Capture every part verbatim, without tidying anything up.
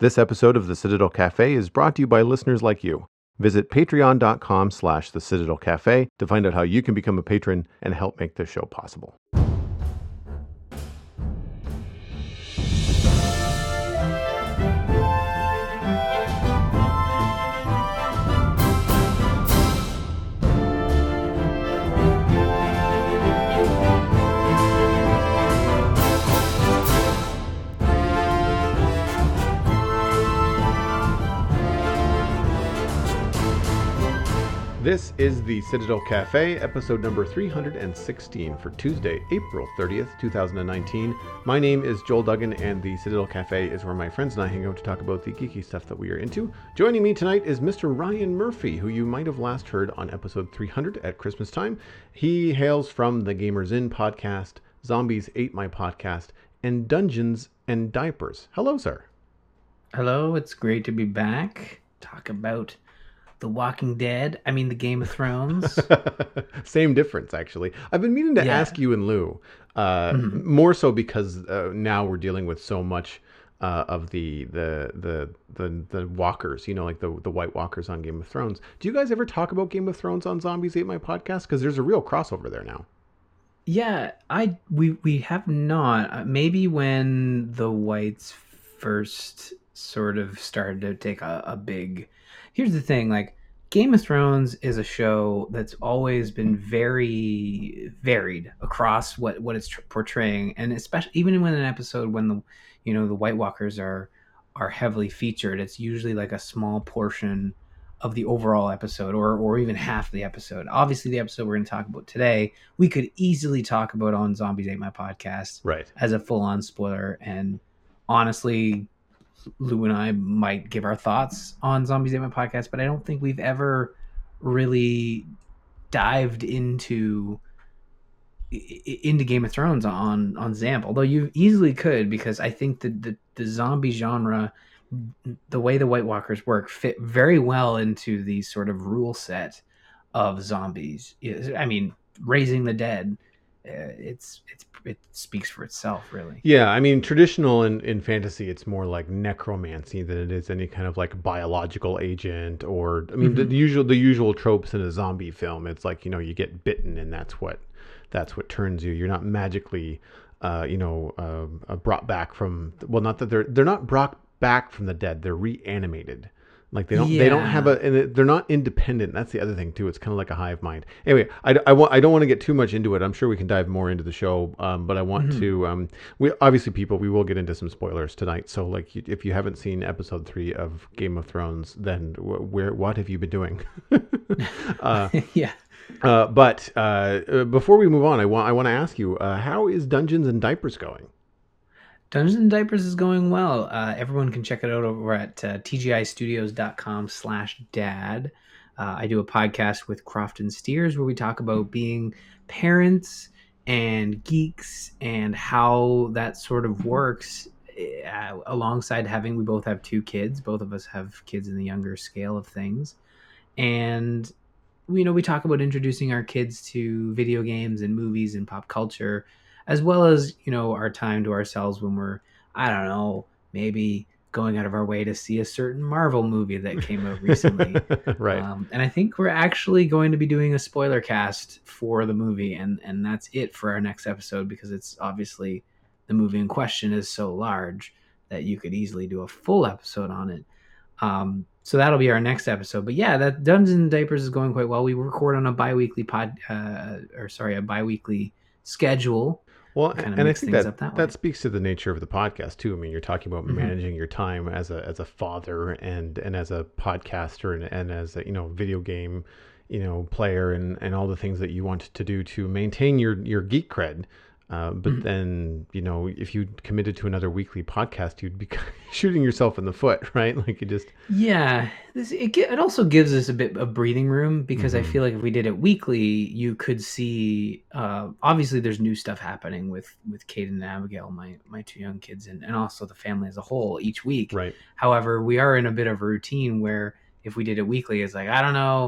This episode of the Citadel Cafe is brought to you by listeners like you. Visit patreon.com slash the Citadel Cafe to find out how you can become a patron and help make this show possible. This is the Citadel Cafe, episode number three hundred sixteen for Tuesday, April thirtieth, twenty nineteen. My name is Joel Duggan, and the Citadel Cafe is where my friends and I hang out to talk about the geeky stuff that we are into. Joining me tonight is Mister Ryan Murphy, who you might have last heard on episode three hundred at Christmas time. He hails from the Gamers Inn podcast, Zombies Ate My Podcast, and Dungeons and Diapers. Hello, sir. Hello, it's great to be back. Talk about The Walking Dead. I mean, the Game of Thrones. Same difference, actually. I've been meaning to yeah. ask you and Lou, uh, mm-hmm. more so because uh, now we're dealing with so much uh, of the, the the the the walkers, you know, like the the White Walkers on Game of Thrones. Do you guys ever talk about Game of Thrones on Zombies Ate My Podcast? Because there's a real crossover there now. Yeah, I we we have not. Maybe when the Whites first sort of started to take a, a big. Here's the thing, like Game of Thrones is a show that's always been very varied across what, what it's tr- portraying, and especially even when an episode when the you know the White Walkers are are heavily featured, it's usually like a small portion of the overall episode, or or even half the episode. Obviously, the episode we're going to talk about today, we could easily talk about on Zombies Ate My Podcast, right, as a full on spoiler, and honestly, Lou and I might give our thoughts on Zombies Ate My Podcast, but I don't think we've ever really dived into into Game of Thrones on on Zamp, although you easily could, because I think that the, the zombie genre, the way the White Walkers work, fit very well into the sort of rule set of zombies. I mean, raising the dead, uh, it's it's it speaks for itself, really. Yeah, I mean, traditional in, in fantasy, it's more like necromancy than it is any kind of like biological agent, or I mean, mm-hmm. the, the usual the usual tropes in a zombie film. It's like, you know, you get bitten and that's what that's what turns you. You're not magically, uh, you know, uh, brought back from. Well, not that they're they're not brought back from the dead. They're reanimated. Like they don't, yeah. they don't have a, and they're not independent. That's the other thing too. It's kind of like a hive mind. Anyway, I, I want, I don't want to get too much into it. I'm sure we can dive more into the show. Um, but I want mm-hmm. to, um, we obviously people, we will get into some spoilers tonight. So like, if you haven't seen episode three of Game of Thrones, then where, what have you been doing? uh, yeah. Uh, but, uh, before we move on, I want, I want to ask you, uh, how is Dungeons and Diapers going? Dungeons and Diapers is going well. Uh, everyone can check it out over at uh, tgistudios.com slash dad. Uh, I do a podcast with Crofton Steers where we talk about being parents and geeks and how that sort of works uh, alongside having, we both have two kids. Both of us have kids in the younger scale of things. And, you know, we talk about introducing our kids to video games and movies and pop culture, as well as, you know, our time to ourselves when we're, I don't know, maybe going out of our way to see a certain Marvel movie that came out recently. Right. Um, and I think we're actually going to be doing a spoiler cast for the movie, and, and that's it for our next episode, because it's obviously the movie in question is so large that you could easily do a full episode on it. Um, so that'll be our next episode. But yeah, that Dungeons and Diapers is going quite well. We record on a bi-weekly pod, uh, or sorry, a bi-weekly schedule. Well, and, and I think that that, that speaks to the nature of the podcast too. I mean, you're talking about mm-hmm. managing your time as a as a father and and as a podcaster and, and as a, you know, video game, you know, player, and, and all the things that you want to do to maintain your your geek cred. Uh, but mm-hmm. then, you know, if you committed to another weekly podcast, you'd be shooting yourself in the foot, right? Like you just... Yeah. This, it, it also gives us a bit of breathing room, because mm-hmm. I feel like if we did it weekly, you could see, uh, obviously there's new stuff happening with, with Kate and Abigail, my, my two young kids, and, and also the family as a whole each week. Right. However, we are in a bit of a routine where if we did it weekly, it's like, I don't know,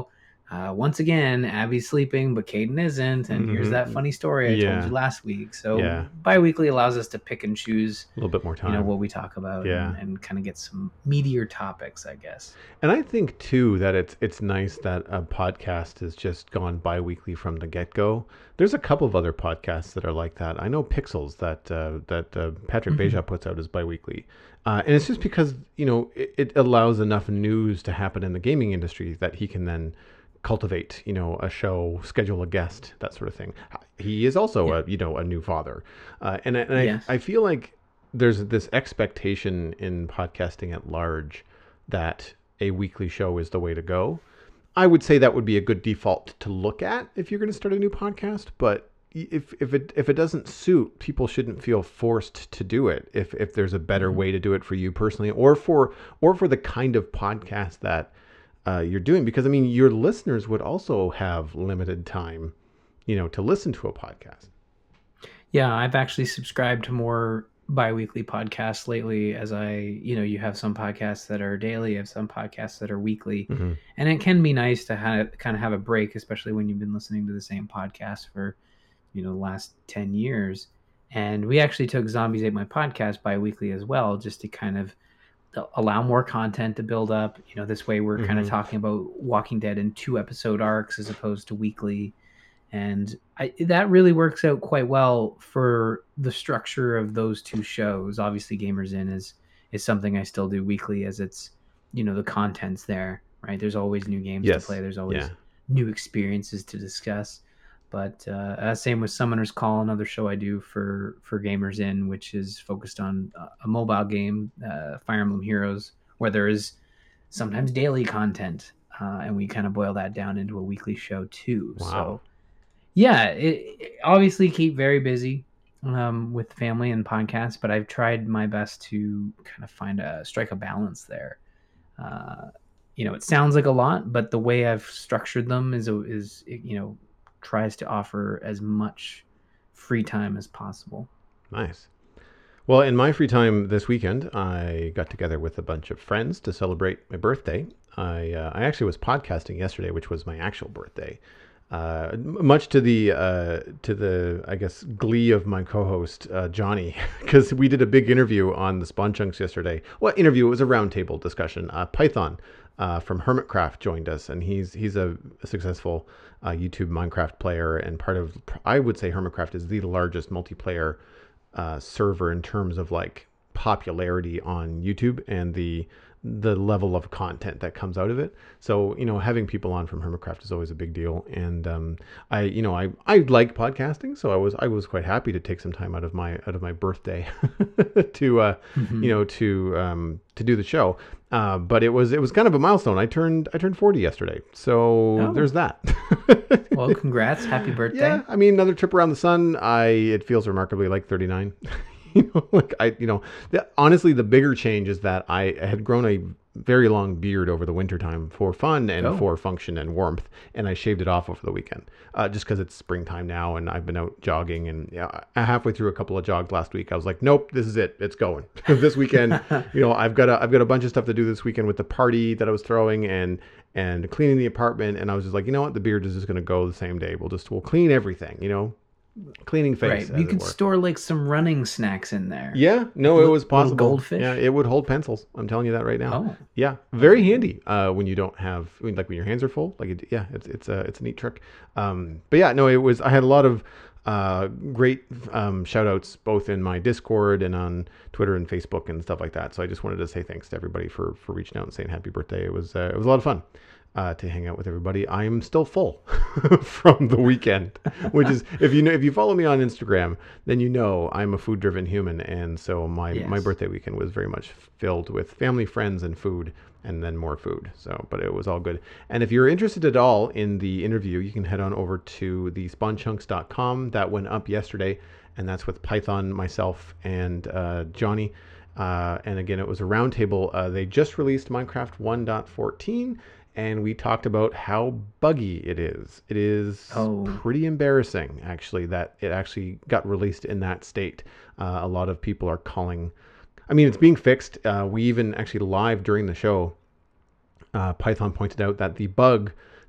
uh, once again, Abby's sleeping, but Caden isn't. And here's that Mm-hmm. funny story I told Yeah. you last week. So Yeah. bi-weekly allows us to pick and choose, A little bit more you know, time. what we talk about Yeah. and, and kind of get some meatier topics, I guess. And I think too that it's it's nice that a podcast has just gone bi-weekly from the get-go. There's a couple of other podcasts that are like that. I know Pixels that uh, that uh, Patrick Mhm. Beja puts out is bi-weekly. Uh, and it's just because, you know, it, it allows enough news to happen in the gaming industry that he can then cultivate, you know, a show, schedule a guest, that sort of thing. He is also Yeah. a, you know, a new father. Uh, and I, and Yes. I, I feel like there's this expectation in podcasting at large that a weekly show is the way to go. I would say that would be a good default to look at if you're going to start a new podcast, but if if it if it doesn't suit, people shouldn't feel forced to do it. If if there's a better Mhm. way to do it for you personally, or for or for the kind of podcast that uh, you're doing, because I mean, your listeners would also have limited time, you know, to listen to a podcast. Yeah, I've actually subscribed to more bi-weekly podcasts lately as I, you know, you have some podcasts that are daily, you have some podcasts that are weekly. Mm-hmm. And it can be nice to have, kind of have a break, especially when you've been listening to the same podcast for, you know, the last ten years. And we actually took Zombies Ate My Podcast bi-weekly as well, just to kind of allow more content to build up. You know, this way we're mm-hmm. kind of talking about Walking Dead in two episode arcs as opposed to weekly. And I, that really works out quite well for the structure of those two shows. Obviously, Gamers In is is something I still do weekly, as it's, you know, the content's there, right? There's always new games yes. to play. There's always yeah. new experiences to discuss. But uh, uh, same with Summoner's Call, another show I do for for Gamers In, which is focused on a mobile game, uh, Fire Emblem Heroes, where there is sometimes daily content, uh, and we kind of boil that down into a weekly show too. Wow. So. Yeah, it, it obviously keep very busy um, with family and podcasts, but I've tried my best to kind of find a strike a balance there. Uh, you know, it sounds like a lot, but the way I've structured them is is you know tries to offer as much free time as possible. Nice. Well, in my free time this weekend, I got together with a bunch of friends to celebrate my birthday. I uh, I actually was podcasting yesterday, which was my actual birthday. Uh, much to the uh, to the I guess glee of my co-host uh, Johnny, because we did a big interview on the Spawn Chunks yesterday. Well, interview it was a roundtable discussion. Uh, Python uh, from Hermitcraft joined us, and he's he's a, a successful uh, YouTube Minecraft player, and part of I would say Hermitcraft is the largest multiplayer uh, server in terms of like popularity on YouTube and the the level of content that comes out of it. So, you know, having people on from Hermitcraft is always a big deal. And um, I, you know, I, I like podcasting, so I was I was quite happy to take some time out of my out of my birthday to uh, mm-hmm. you know to um, to do the show. Uh, but it was it was kind of a milestone. I turned I turned forty yesterday, so oh. there's that. Well, congrats, happy birthday! Yeah, I mean, another trip around the sun. I it feels remarkably like thirty-nine. You know, like I, you know, the, honestly, the bigger change is that I had grown a very long beard over the wintertime for fun and oh. for function and warmth, and I shaved it off over the weekend, uh, just because it's springtime now, and I've been out jogging, and yeah, halfway through a couple of jogs last week, I was like, nope, this is it, it's going. This weekend, you know, I've got a, I've got a bunch of stuff to do this weekend with the party that I was throwing and and cleaning the apartment, and I was just like, you know what, the beard is just going to go the same day. We'll just we'll clean everything, you know. Cleaning face. Right. You could store like some running snacks in there. Yeah. No, it was possible. Goldfish. Yeah, it would hold pencils. I'm telling you that right now. Oh. Yeah, very handy uh, when you don't have, I mean, like when your hands are full. Like, it, yeah, it's it's a it's a neat trick. Um, but yeah, no, it was. I had a lot of uh, great um, shout outs both in my Discord and on Twitter and Facebook and stuff like that. So I just wanted to say thanks to everybody for for reaching out and saying happy birthday. It was uh, it was a lot of fun. Uh, to hang out with everybody. I am still full from the weekend, which is, if you know, if you follow me on Instagram, then you know I'm a food driven human. And so my, yes. my birthday weekend was very much filled with family, friends, and food, and then more food. So, but it was all good. And if you're interested at all in the interview, you can head on over to the spawn chunks dot com. That went up yesterday, and that's with Python, myself, and uh, Johnny. Uh, and again, it was a roundtable. Uh, they just released Minecraft one point fourteen. And we talked about how buggy it is. It is oh. pretty embarrassing, actually, that it actually got released in that state. Uh, a lot of people are calling... I mean, it's being fixed. Uh, we even actually live during the show, uh, Python pointed out that the bug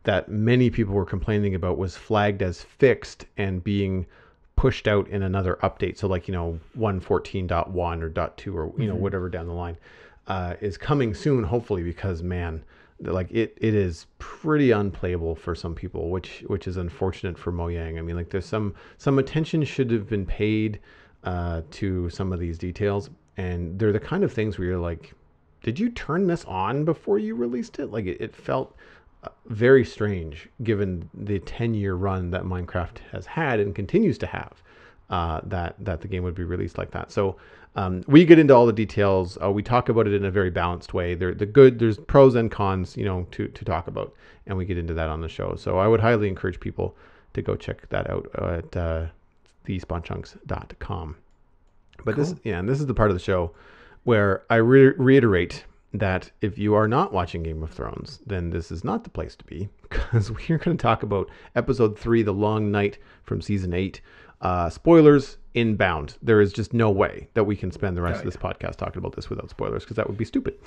that many people were complaining about was flagged as fixed and being pushed out in another update. So like, you know, one fourteen point one or .two or, you know, Mhm. whatever down the line uh, is coming soon, hopefully, because man, like it, it is pretty unplayable for some people, which, which is unfortunate for Mojang. I mean, like there's some, some attention should have been paid uh, to some of these details. And they're the kind of things where you're like, did you turn this on before you released it? Like it, it felt very strange given the ten year run that Minecraft has had and continues to have, uh, that, that the game would be released like that. So um, we get into all the details. Uh, we talk about it in a very balanced way. They're the good, there's pros and cons, you know, to, to talk about, and we get into that on the show. So I would highly encourage people to go check that out at uh, the spawn chunks dot com. But cool. this, yeah, and this is the part of the show where I re- reiterate that if you are not watching Game of Thrones, then this is not the place to be, because we're going to talk about episode three, The Long Night from season eight. Uh, spoilers inbound. There is just no way that we can spend the rest oh, of this yeah. podcast talking about this without spoilers, because that would be stupid.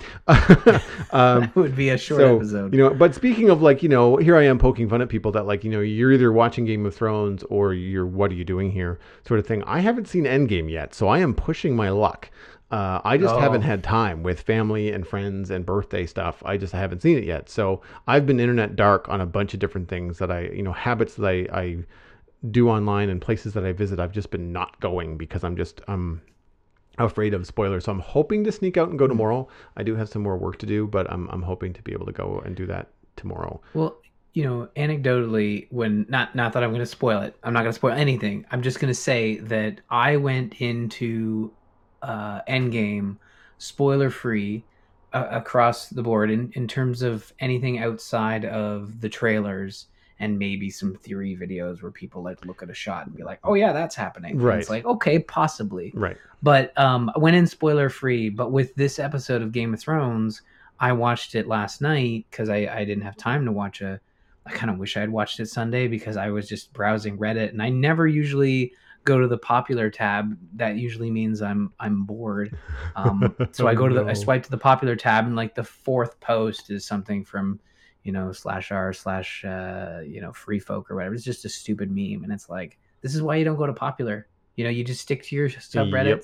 um, that would be a short so, episode. You know, but speaking of like, you know, here I am poking fun at people that like, you know, you're either watching Game of Thrones or you're, what are you doing here sort of thing. I haven't seen Endgame yet, so I am pushing my luck. Uh, I just oh. haven't had time with family and friends and birthday stuff. I just haven't seen it yet. So I've been internet dark on a bunch of different things that I, you know, habits that I, I do online and places that I visit. I've just been not going because I'm just, I'm afraid of spoilers. So I'm hoping to sneak out and go tomorrow. I do have some more work to do, but I'm, I'm hoping to be able to go and do that tomorrow. Well, you know, anecdotally, when not, not that I'm going to spoil it, I'm not going to spoil anything. I'm just going to say that I went into uh Endgame spoiler free uh, across the board in, in terms of anything outside of the trailers and maybe some theory videos where people like look at a shot and be like, oh yeah, that's happening. Right. And it's like, okay, possibly. Right. But um I went in spoiler free, but with this episode of Game of Thrones, I watched it last night because I, I didn't have time to watch a I kind of wish I had watched it Sunday because I was just browsing Reddit, and I never usually go to the popular tab. That usually means I'm I'm bored. Um, so I go to the no. I swipe to the popular tab, and like the fourth post is something from, you know, slash r slash uh, you know, free folk or whatever. It's just a stupid meme, and it's like, this is why you don't go to popular. You know, you just stick to your subreddits, yep.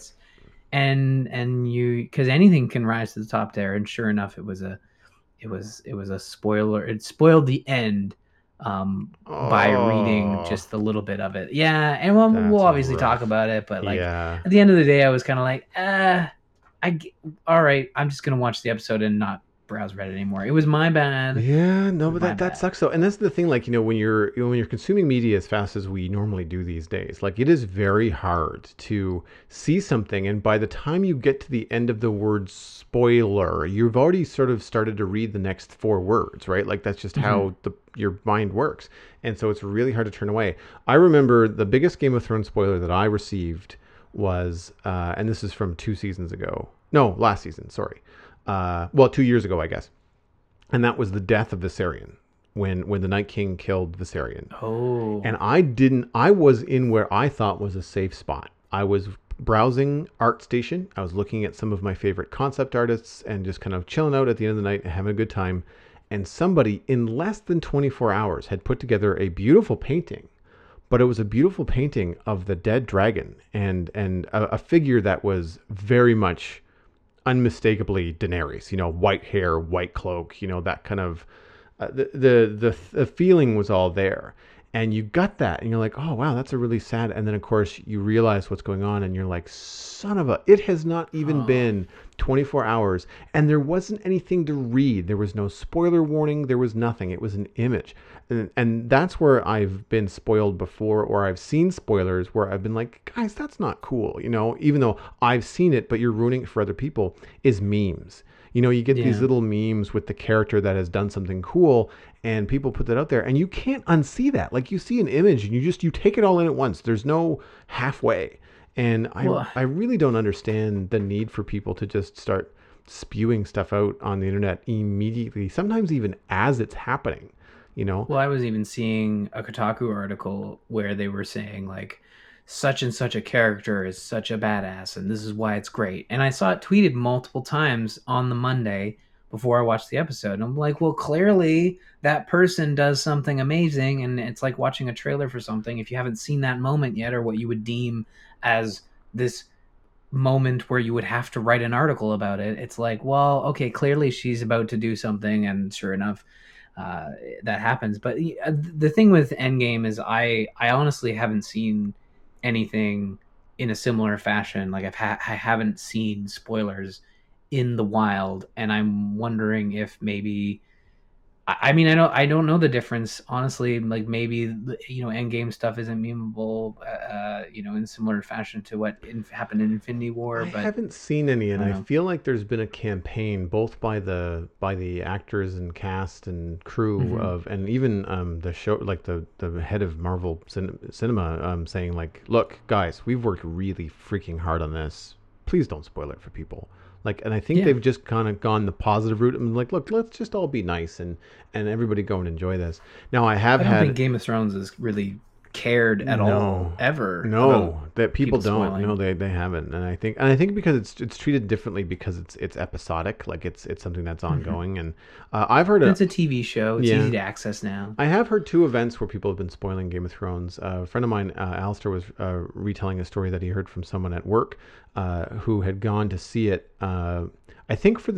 and and you, because anything can rise to the top there. And sure enough, it was a it was it was a spoiler. It spoiled the end. Um, oh, by reading just a little bit of it. Yeah, and we'll, we'll obviously rough. talk about it, but like yeah. at the end of the day, I was kind of like, uh, I all right, I'm just gonna watch the episode and not browse Reddit anymore. It was my bad. Yeah, no, but that, that sucks though. And that's the thing, like, you know, when you're you know, when you're consuming media as fast as we normally do these days, like it is very hard to see something, and by the time you get to the end of the word spoiler, you've already sort of started to read the next four words, right? Like that's just mm-hmm. how the your mind works. And so it's really hard to turn away. I remember the biggest Game of Thrones spoiler that I received was, uh, and this is from two seasons ago. No, last season, sorry. Uh, well, two years ago, I guess. And that was the death of Viserion, when when the Night King killed Viserion. Oh. And I didn't, I was in where I thought was a safe spot. I was browsing ArtStation. I was looking at some of my favorite concept artists and just kind of chilling out at the end of the night and having a good time. And somebody in less than twenty-four hours had put together a beautiful painting. But it was a beautiful painting of the dead dragon and, and a, a figure that was very much unmistakably Daenerys, you know, white hair, white cloak, you know, that kind of, uh, the, the, the, the feeling was all there. And you got that and you're like, oh, wow, that's a really sad. And then of course you realize what's going on and you're like, son of a, it has not even oh. been twenty-four hours. And there wasn't anything to read. There was no spoiler warning. There was nothing. It was an image. And, and that's where I've been spoiled before, or I've seen spoilers where I've been like, guys, that's not cool. You know, even though I've seen it, but you're ruining it for other people, is memes. You know, you get yeah. these little memes with the character that has done something cool and people put that out there and you can't unsee that. Like you see an image and you just, you take it all in at once. There's no halfway. And I, well, I really don't understand the need for people to just start spewing stuff out on the internet immediately, sometimes even as it's happening, you know? Well, I was even seeing a Kotaku article where they were saying like, such and such a character is such a badass and this is why it's great. And I saw it tweeted multiple times on the Monday before I watch the episode. And I'm like, well, clearly that person does something amazing, and it's like watching a trailer for something. If you haven't seen that moment yet, or what you would deem as this moment where you would have to write an article about it, it's like, well, okay, clearly she's about to do something, and sure enough, uh, that happens. But the thing with Endgame is, I I honestly haven't seen anything in a similar fashion. Like I've ha- I haven't seen spoilers in the wild, and I'm wondering if maybe I mean, I don't, I don't know the difference, honestly. Like maybe, you know, Endgame stuff isn't memeable, uh, you know, in similar fashion to what in, happened in Infinity War. I But haven't seen any, and I I don't know. feel like there's been a campaign both by the by the actors and cast and crew Mm-hmm. of, and even um, the show, like the the head of Marvel cin- Cinema, um, saying like, "Look, guys, we've worked really freaking hard on this. Please don't spoil it for people." Like, and I think Yeah, they've just kind of gone the positive route and like, look, let's just all be nice and and everybody go and enjoy this. Now, I have I don't think had Game of Thrones has really cared at all no, ever about no, that people people don't. spoiling. No, they they haven't, and I think and I think because it's it's treated differently because it's it's episodic, like it's it's something that's Mm-hmm. ongoing, and uh, I've heard And a it's a T V show. It's yeah. easy to access now. I have heard two events where people have been spoiling Game of Thrones. Uh, a friend of mine, uh, Alistair, was uh, retelling a story that he heard from someone at work uh, who had gone to see it, uh, I think for the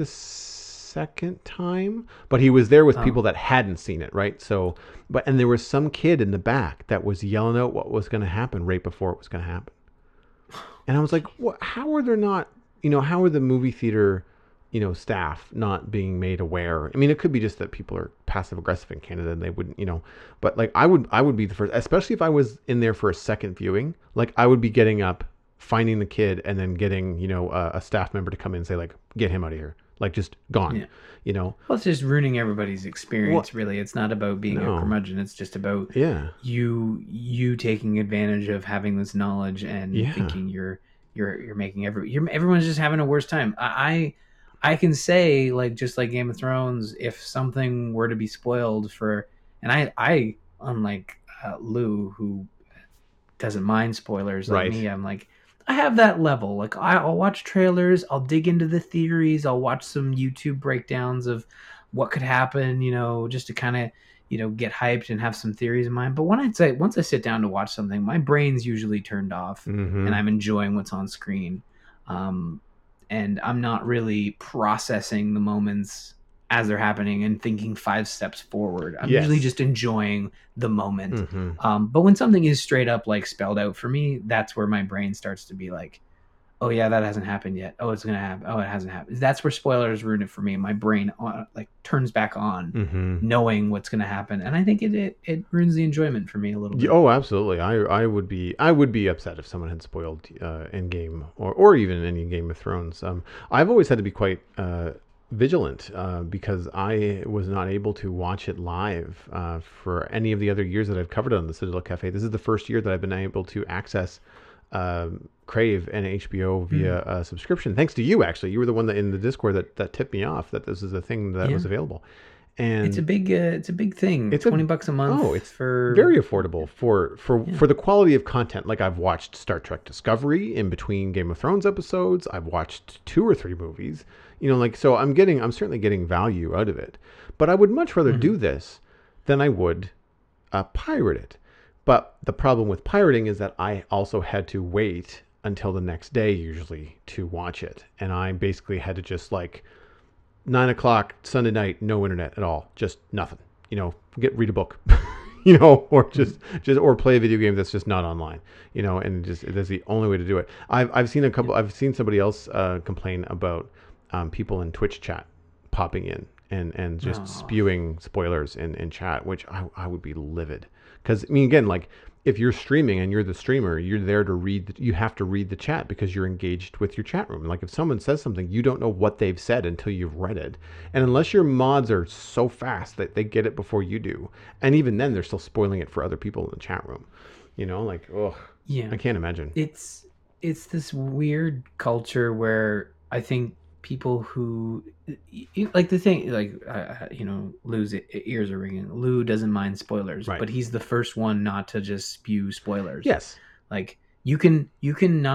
second time, but he was there with Oh. people that hadn't seen it, right? So, but, and there was some kid in the back that was yelling out what was going to happen right before it was going to happen. And I was like, what, how are there not, you know, how are the movie theater, you know, staff not being made aware? I mean, it could be just that people are passive aggressive in Canada and they wouldn't, you know, but like I would, I would be the first, especially if I was in there for a second viewing, like I would be getting up, finding the kid, and then getting, you know, a, a staff member to come in and say like, get him out of here. Like just gone, Yeah. you know? Well, it's just ruining everybody's experience, Well, really. It's not about being no. a curmudgeon. It's just about Yeah. you you taking advantage of having this knowledge and Yeah. thinking you're you're you're making every you're, everyone's just having a worse time. I I can say, like, just like Game of Thrones, if something were to be spoiled for, and I I unlike uh, Lou, who doesn't mind spoilers like Right. me, I'm like, I have that level. Like I- I'll watch trailers, I'll dig into the theories, I'll watch some YouTube breakdowns of what could happen, you know, just to kind of, you know, get hyped and have some theories in mind. But when I say once I sit down to watch something, my brain's usually turned off, Mm-hmm. and I'm enjoying what's on screen, um, and I'm not really processing the moments as they're happening and thinking five steps forward. I'm Yes. usually just enjoying the moment. Mm-hmm. Um, but when something is straight up like spelled out for me, that's where my brain starts to be like, oh yeah, that hasn't happened yet. Oh, it's gonna happen. Oh, it hasn't happened. That's where spoilers ruin it for me. My brain uh, like turns back on, Mm-hmm. knowing what's gonna happen, and I think it it, it ruins the enjoyment for me a little bit. Oh, absolutely. I I would be I would be upset if someone had spoiled uh, Endgame or or even any Game of Thrones. Um, I've always had to be quite uh, vigilant uh, because I was not able to watch it live uh, for any of the other years that I've covered it on the Citadel Cafe. This is the first year that I've been able to access um, Crave and H B O via a subscription. Thanks to you, actually. You were the one that in the Discord that, that tipped me off that this is a thing that Yeah. was available. And It's a big uh, it's a big thing. It's a- Twenty bucks a month. oh, it's for very affordable for for Yeah. for the quality of content. Like I've watched Star Trek Discovery in between Game of Thrones episodes. I've watched two or three movies. You know, like so I'm getting I'm certainly getting value out of it. But I would much rather Mhm. do this than I would uh, pirate it. But the problem with pirating is that I also had to wait until the next day usually to watch it, and I basically had to just like nine o'clock Sunday night, no internet at all, just nothing. You know, get read a book, you know, or just just or play a video game that's just not online. You know, and just that's the only way to do it. I've I've seen a couple. I've seen somebody else uh, complain about um, people in Twitch chat popping in and and just Oh. spewing spoilers in in chat, which I I would be livid because I mean again like. If you're streaming and you're the streamer, you're there to read, the, you have to read the chat because you're engaged with your chat room. Like if someone says something, you don't know what they've said until you've read it. And unless your mods are so fast that they get it before you do, and even then they're still spoiling it for other people in the chat room. You know, like, ugh, Yeah. I can't imagine. It's it's this weird culture where I think people who like the thing like uh, you know Lou's ears are ringing. Lou doesn't mind spoilers, Right. but he's the first one not to just spew spoilers. Yes. Like you can you can not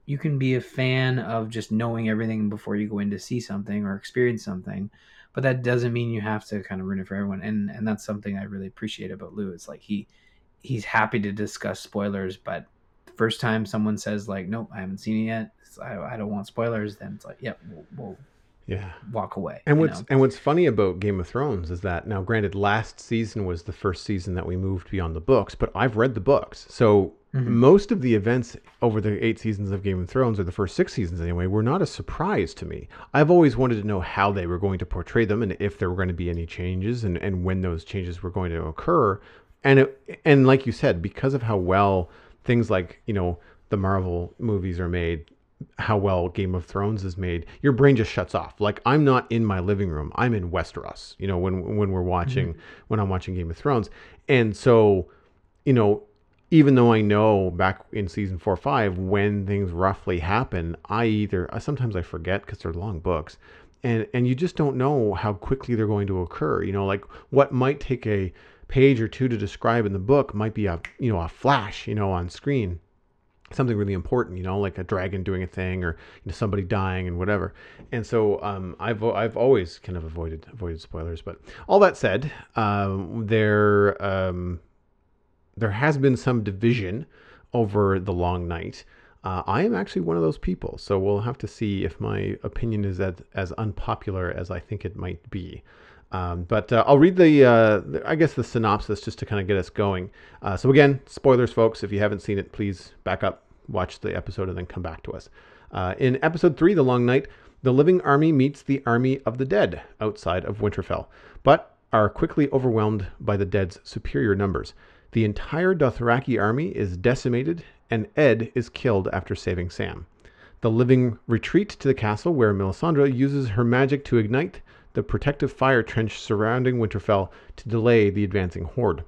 you can be a fan of just knowing everything before you go in to see something or experience something, but that doesn't mean you have to kind of ruin it for everyone. And and that's something I really appreciate about Lou. It's like he he's happy to discuss spoilers, but the first time someone says like, nope, I haven't seen it yet, I, I don't want spoilers, then it's like, yep, yeah, we'll, we'll yeah walk away. And what's know? and what's funny about Game of Thrones is that, now granted, last season was the first season that we moved beyond the books, but I've read the books, so mm-hmm. most of the events over the eight seasons of Game of Thrones, or the first six seasons anyway, were not a surprise to me. I've always wanted to know how they were going to portray them, and if there were going to be any changes, and, and when those changes were going to occur. And it, and like you said, because of how well things like, you know, the Marvel movies are made, how well Game of Thrones is made, your brain just shuts off. Like, I'm not in my living room, I'm in Westeros, you know, when when we're watching, mm-hmm. when I'm watching Game of Thrones. And so, you know, even though I know back in season four or five when things roughly happen, I either, sometimes I forget because they're long books, and and you just don't know how quickly they're going to occur. You know, like what might take a page or two to describe in the book might be a, you know, a flash, you know, on screen, something really important, you know, like a dragon doing a thing, or, you know, somebody dying and whatever. And so um, I've I've always kind of avoided avoided spoilers. But all that said, um, there um, there has been some division over The Long Night. Uh, I am actually one of those people, so we'll have to see if my opinion is as, as unpopular as I think it might be. Um, but uh, I'll read the, uh, the, I guess, the synopsis just to kind of get us going. Uh, so again, spoilers, folks. If you haven't seen it, please back up, watch the episode, and then come back to us. Uh, in episode three, The Long Night, the living army meets the army of the dead outside of Winterfell, but are quickly overwhelmed by the dead's superior numbers. The entire Dothraki army is decimated, and Ed is killed after saving Sam. The living retreat to the castle, where Melisandre uses her magic to ignite the protective fire trench surrounding Winterfell to delay the advancing horde.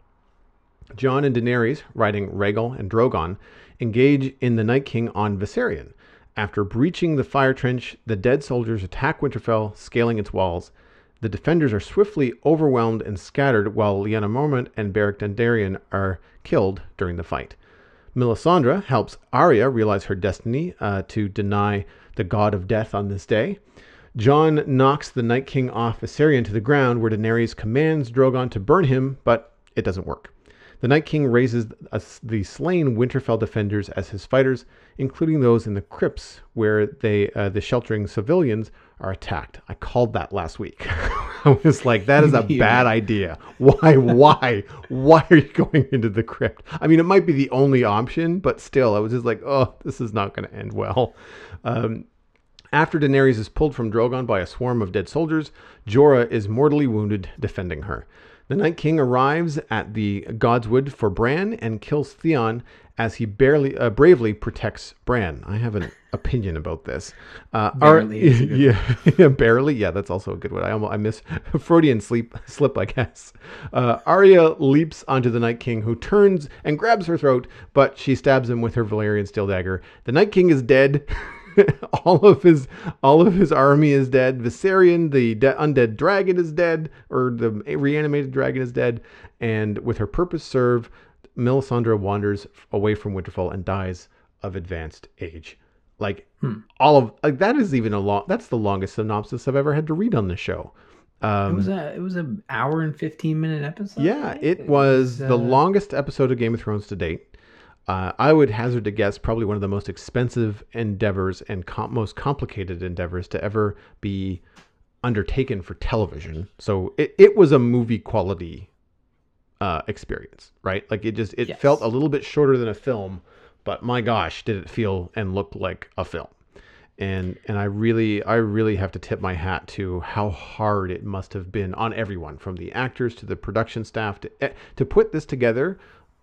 Jon and Daenerys, riding Rhaegal and Drogon, engage in the Night King on Viserion. After breaching the fire trench, the dead soldiers attack Winterfell, scaling its walls. The defenders are swiftly overwhelmed and scattered, while Lyanna Mormont and Beric Dondarrion are killed during the fight. Melisandre helps Arya realize her destiny uh, to deny the god of death on this day. Jon knocks the Night King off Viserion to the ground, where Daenerys commands Drogon to burn him, but it doesn't work. The Night King raises the slain Winterfell defenders as his fighters, including those in the crypts where they, uh, the sheltering civilians are attacked. I called that last week. I was like, that is a bad idea. Why, why, why are you going into the crypt? I mean, it might be the only option, but still, I was just like, oh, this is not going to end well. Um, After Daenerys is pulled from Drogon by a swarm of dead soldiers, Jorah is mortally wounded defending her. The Night King arrives at the Godswood for Bran and kills Theon as he barely, uh, bravely protects Bran. I have an opinion about this. Uh, barely. Ar- yeah, yeah, barely. Yeah, that's also a good one. I almost, I miss Freudian sleep, slip, I guess. Uh, Arya leaps onto the Night King, who turns and grabs her throat, but she stabs him with her Valyrian steel dagger. The Night King is dead. all of his all of his army is dead. Viserion, the de- undead dragon, is dead, or the reanimated dragon is dead. And with her purpose served, Melisandre wanders away from Winterfell and dies of advanced age. Like hmm. all of like that is even a long. That's the longest synopsis I've ever had to read on the show. Um, it was a it was an hour and fifteen minute episode. Yeah, it, it was, was uh... the longest episode of Game of Thrones to date. Uh, I would hazard to guess probably one of the most expensive endeavors and com- most complicated endeavors to ever be undertaken for television. So it, it was a movie quality uh, experience, right? Like it just, it yes. felt a little bit shorter than a film, but my gosh, did it feel and look like a film. And and I really, I really have to tip my hat to how hard it must have been on everyone, from the actors to the production staff, to to put this together.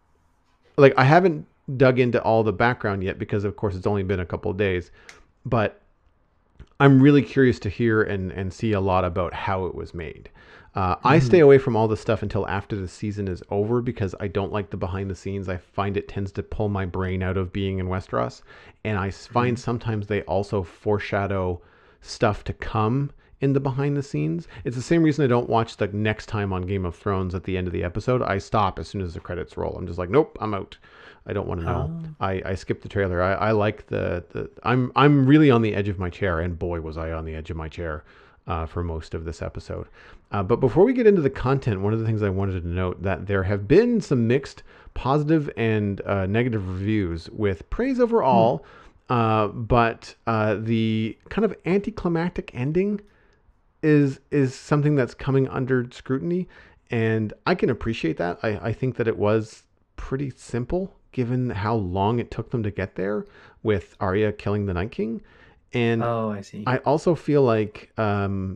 Like, I haven't dug into all the background yet because, of course, it's only been a couple of days. But I'm really curious to hear and, and see a lot about how it was made. Uh, mm-hmm. I stay away from all this stuff until after the season is over because I don't like the behind the scenes. I find it tends to pull my brain out of being in Westeros. And I find mm-hmm. sometimes they also foreshadow stuff to come in the behind the scenes. It's the same reason I don't watch the next time on Game of Thrones at the end of the episode. I stop as soon as the credits roll. I'm just like, nope, I'm out. I don't want to know. Oh. I, I skipped the trailer. I, I like the, the I'm I'm really on the edge of my chair, and boy was I on the edge of my chair uh, for most of this episode. Uh, but before we get into the content, one of the things I wanted to note that there have been some mixed positive and uh, negative reviews with praise overall, hmm. uh, but uh, the kind of anticlimactic ending is is something that's coming under scrutiny, and I can appreciate that. I, I think that it was pretty simple given how long it took them to get there with Arya killing the Night King. And oh, I see. I also feel like um,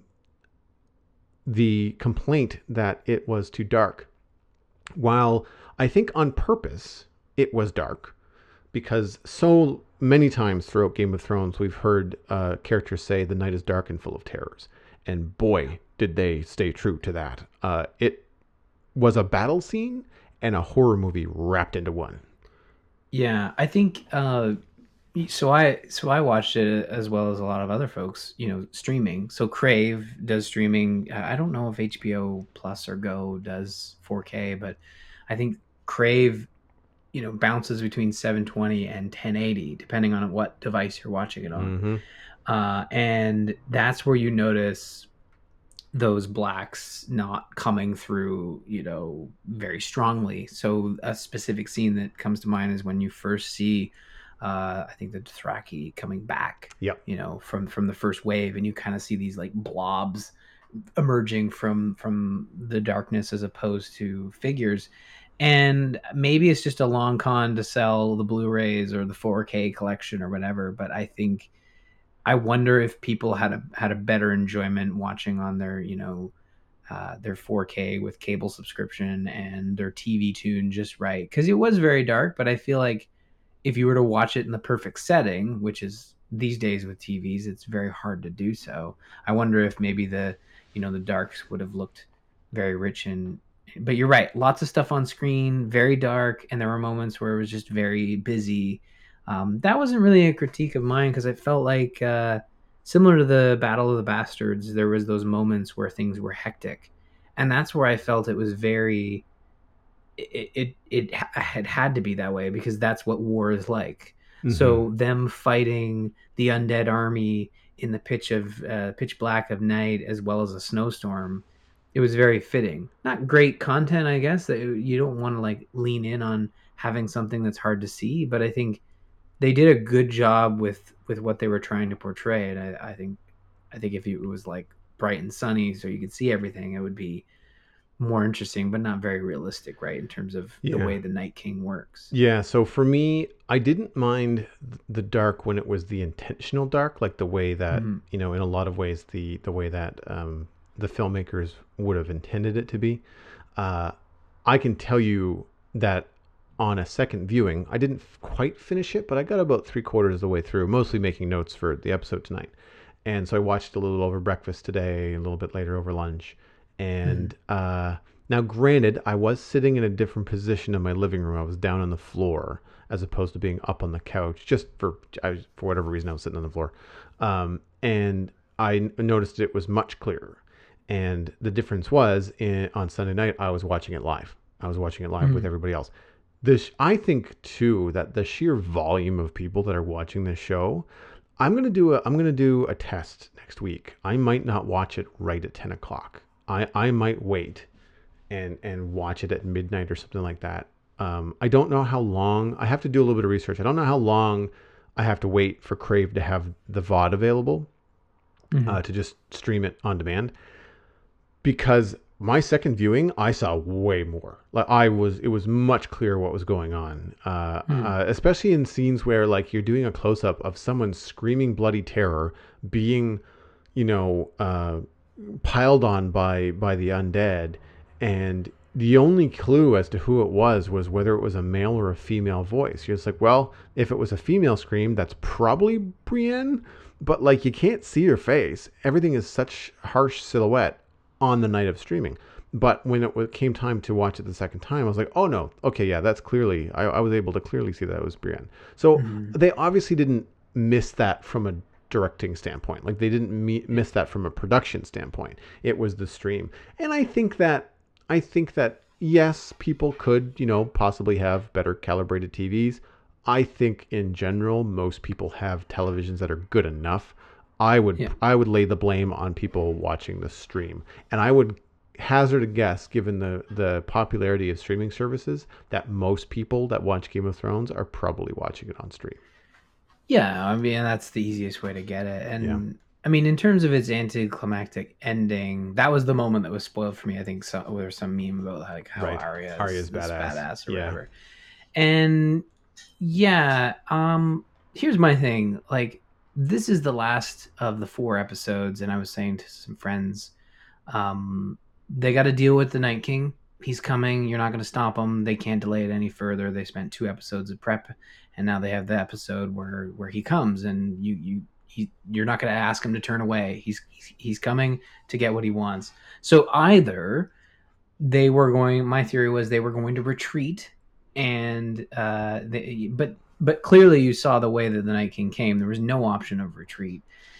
the complaint that it was too dark, while I think on purpose it was dark, because so many times throughout Game of Thrones we've heard uh, characters say the night is dark and full of terrors. And boy, did they stay true to that. Uh, it was a battle scene and a horror movie wrapped into one. Yeah, I think uh, so. I so I watched it as well as a lot of other folks, you know, streaming. So Crave does streaming. I don't know if H B O Plus or Go does four K, but I think Crave, you know, bounces between seven twenty and ten eighty, depending on what device you're watching it on. Mm-hmm. Uh, and that's where you notice those blacks not coming through, you know, very strongly. So a specific scene that comes to mind is when you first see, uh, I think the Dothraki coming back, yep. you know, from, from the first wave, and you kind of see these like blobs emerging from, from the darkness as opposed to figures. And maybe it's just a long con to sell the Blu-rays or the four K collection or whatever, but I think I wonder if people had a had a better enjoyment watching on their, you know, uh, their four K with cable subscription and their T V tuned just right. Because it was very dark, but I feel like if you were to watch it in the perfect setting, which is these days with T Vs, it's very hard to do so. I wonder if maybe the, you know, the darks would have looked very rich and. But you're right, lots of stuff on screen, very dark, and there were moments where it was just very busy. Um, that wasn't really a critique of mine because I felt like uh, similar to the Battle of the Bastards, there was those moments where things were hectic, and that's where I felt it was very. It it, it had had to be that way because that's what war is like. Mm-hmm. So them fighting the undead army in the pitch of uh, pitch black of night as well as a snowstorm, it was very fitting. Not great content, I guess. That you don't want to like lean in on having something that's hard to see, but I think. They did a good job with, with what they were trying to portray, and I, I think, I think if it was like bright and sunny, so you could see everything, it would be more interesting, but not very realistic, right? In terms of yeah. the way the Night King works. Yeah. So for me, I didn't mind the dark when it was the intentional dark, like the way that mm-hmm. you know, in a lot of ways, the the way that um, the filmmakers would have intended it to be. Uh, I can tell you that. On a second viewing, I didn't quite finish it, but I got about three quarters of the way through, mostly making notes for the episode tonight. And so I watched a little over breakfast today, a little bit later over lunch. And mm. uh, now, granted, I was sitting in a different position in my living room. I was down on the floor as opposed to being up on the couch, just for I was, for whatever reason, I was sitting on the floor. Um, and I noticed it was much clearer. And the difference was in, on Sunday night, I was watching it live. I was watching it live mm. with everybody else. This, I think too, that the sheer volume of people that are watching this show, I'm gonna do a I'm gonna do a test next week. I might not watch it right at ten o'clock. I, I might wait and and watch it at midnight or something like that. Um, I don't know how long. I have to do a little bit of research. I don't know how long I have to wait for Crave to have the V O D available mm-hmm. uh, to just stream it on demand, because. My second viewing, I saw way more. Like I was, it was much clearer what was going on, uh, mm. uh, especially in scenes where like you're doing a close up of someone screaming bloody terror, being, you know, uh, piled on by by the undead, and the only clue as to who it was was whether it was a male or a female voice. You're just like, well, if it was a female scream, that's probably Brienne, but like you can't see her face. Everything is such harsh silhouette on the night of streaming. But when it came time to watch it the second time, I was like, oh no, okay, yeah, that's clearly, I, I was able to clearly see that it was Brienne. So mm-hmm. they obviously didn't miss that from a directing standpoint. Like they didn't me- miss that from a production standpoint. It was the stream. And I think that, I think that yes, people could, you know, possibly have better calibrated T Vs. I think in general, most people have televisions that are good enough. I would, yeah. I would lay the blame on people watching the stream. And I would hazard a guess, given the, the popularity of streaming services, that most people that watch Game of Thrones are probably watching it on stream. Yeah, I mean, that's the easiest way to get it. And Yeah. I mean, in terms of its anticlimactic ending, that was the moment that was spoiled for me. I think so, there was some meme about like how Right. Arya is Arya's this badass. badass or Yeah. whatever. And yeah, um, here's my thing. Like, this is the last of the four episodes, and I was saying to some friends, um, they got to deal with the Night King. He's coming. You're not going to stop him. They can't delay it any further. They spent two episodes of prep, and now they have the episode where where he comes, and you you he, you're not going to ask him to turn away. He's he's coming to get what he wants. So either they were going. My theory was they were going to retreat, and uh, they, but but clearly you saw the way that the Night King came. There was no option of retreat.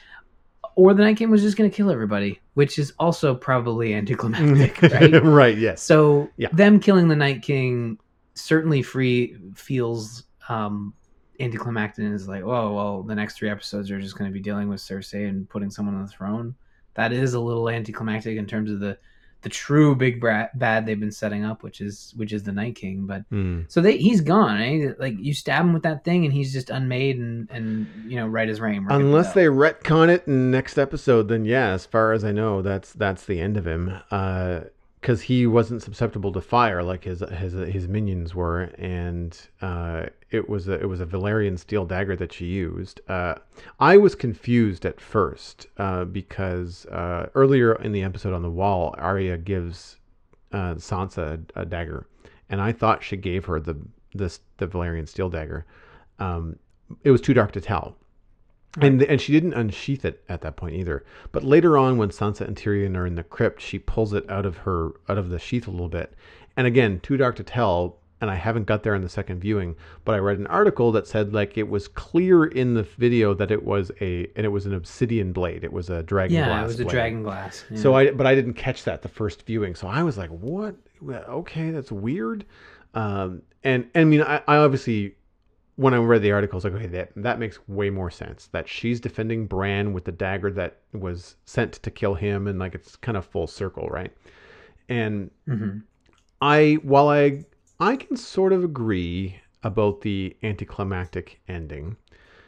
Or the Night King was just going to kill everybody, which is also probably anticlimactic, right? Right, yes. So yeah. them killing the Night King certainly free feels um, anticlimactic, and is like, oh, well, the next three episodes are just going to be dealing with Cersei and putting someone on the throne. That is a little anticlimactic in terms of the the true big brat, bad they've been setting up, which is which is the Night King. But mm. so they he's gone. Eh? Like you stab him with that thing, and he's just unmade and and you know right as rain. We're Unless they retcon it in next episode, then yeah, as far as I know, that's that's the end of him. Uh, because he wasn't susceptible to fire like his his his minions were, and uh, it was a it was a Valyrian steel dagger that she used. Uh, I was confused at first uh, because uh, earlier in the episode on the wall, Arya gives uh, Sansa a, a dagger, and I thought she gave her the this the Valyrian steel dagger. Um, it was too dark to tell. And and she didn't unsheath it at that point either. But later on, when Sansa and Tyrion are in the crypt, she pulls it out of her out of the sheath a little bit. And again, too dark to tell. And I haven't got there in the second viewing, but I read an article that said like it was clear in the video that it was a and it was an obsidian blade. It was a dragon yeah, glass. Yeah, it was blade. a dragon glass. Yeah. So I but I didn't catch that the first viewing. So I was like, what? Okay, that's weird. Um, and, and I mean, I, I obviously. When I read the article, I was like, okay, that, that makes way more sense. That she's defending Bran with the dagger that was sent to kill him, and like it's kind of full circle, right? And mm-hmm. I, while I, I can sort of agree about the anticlimactic ending,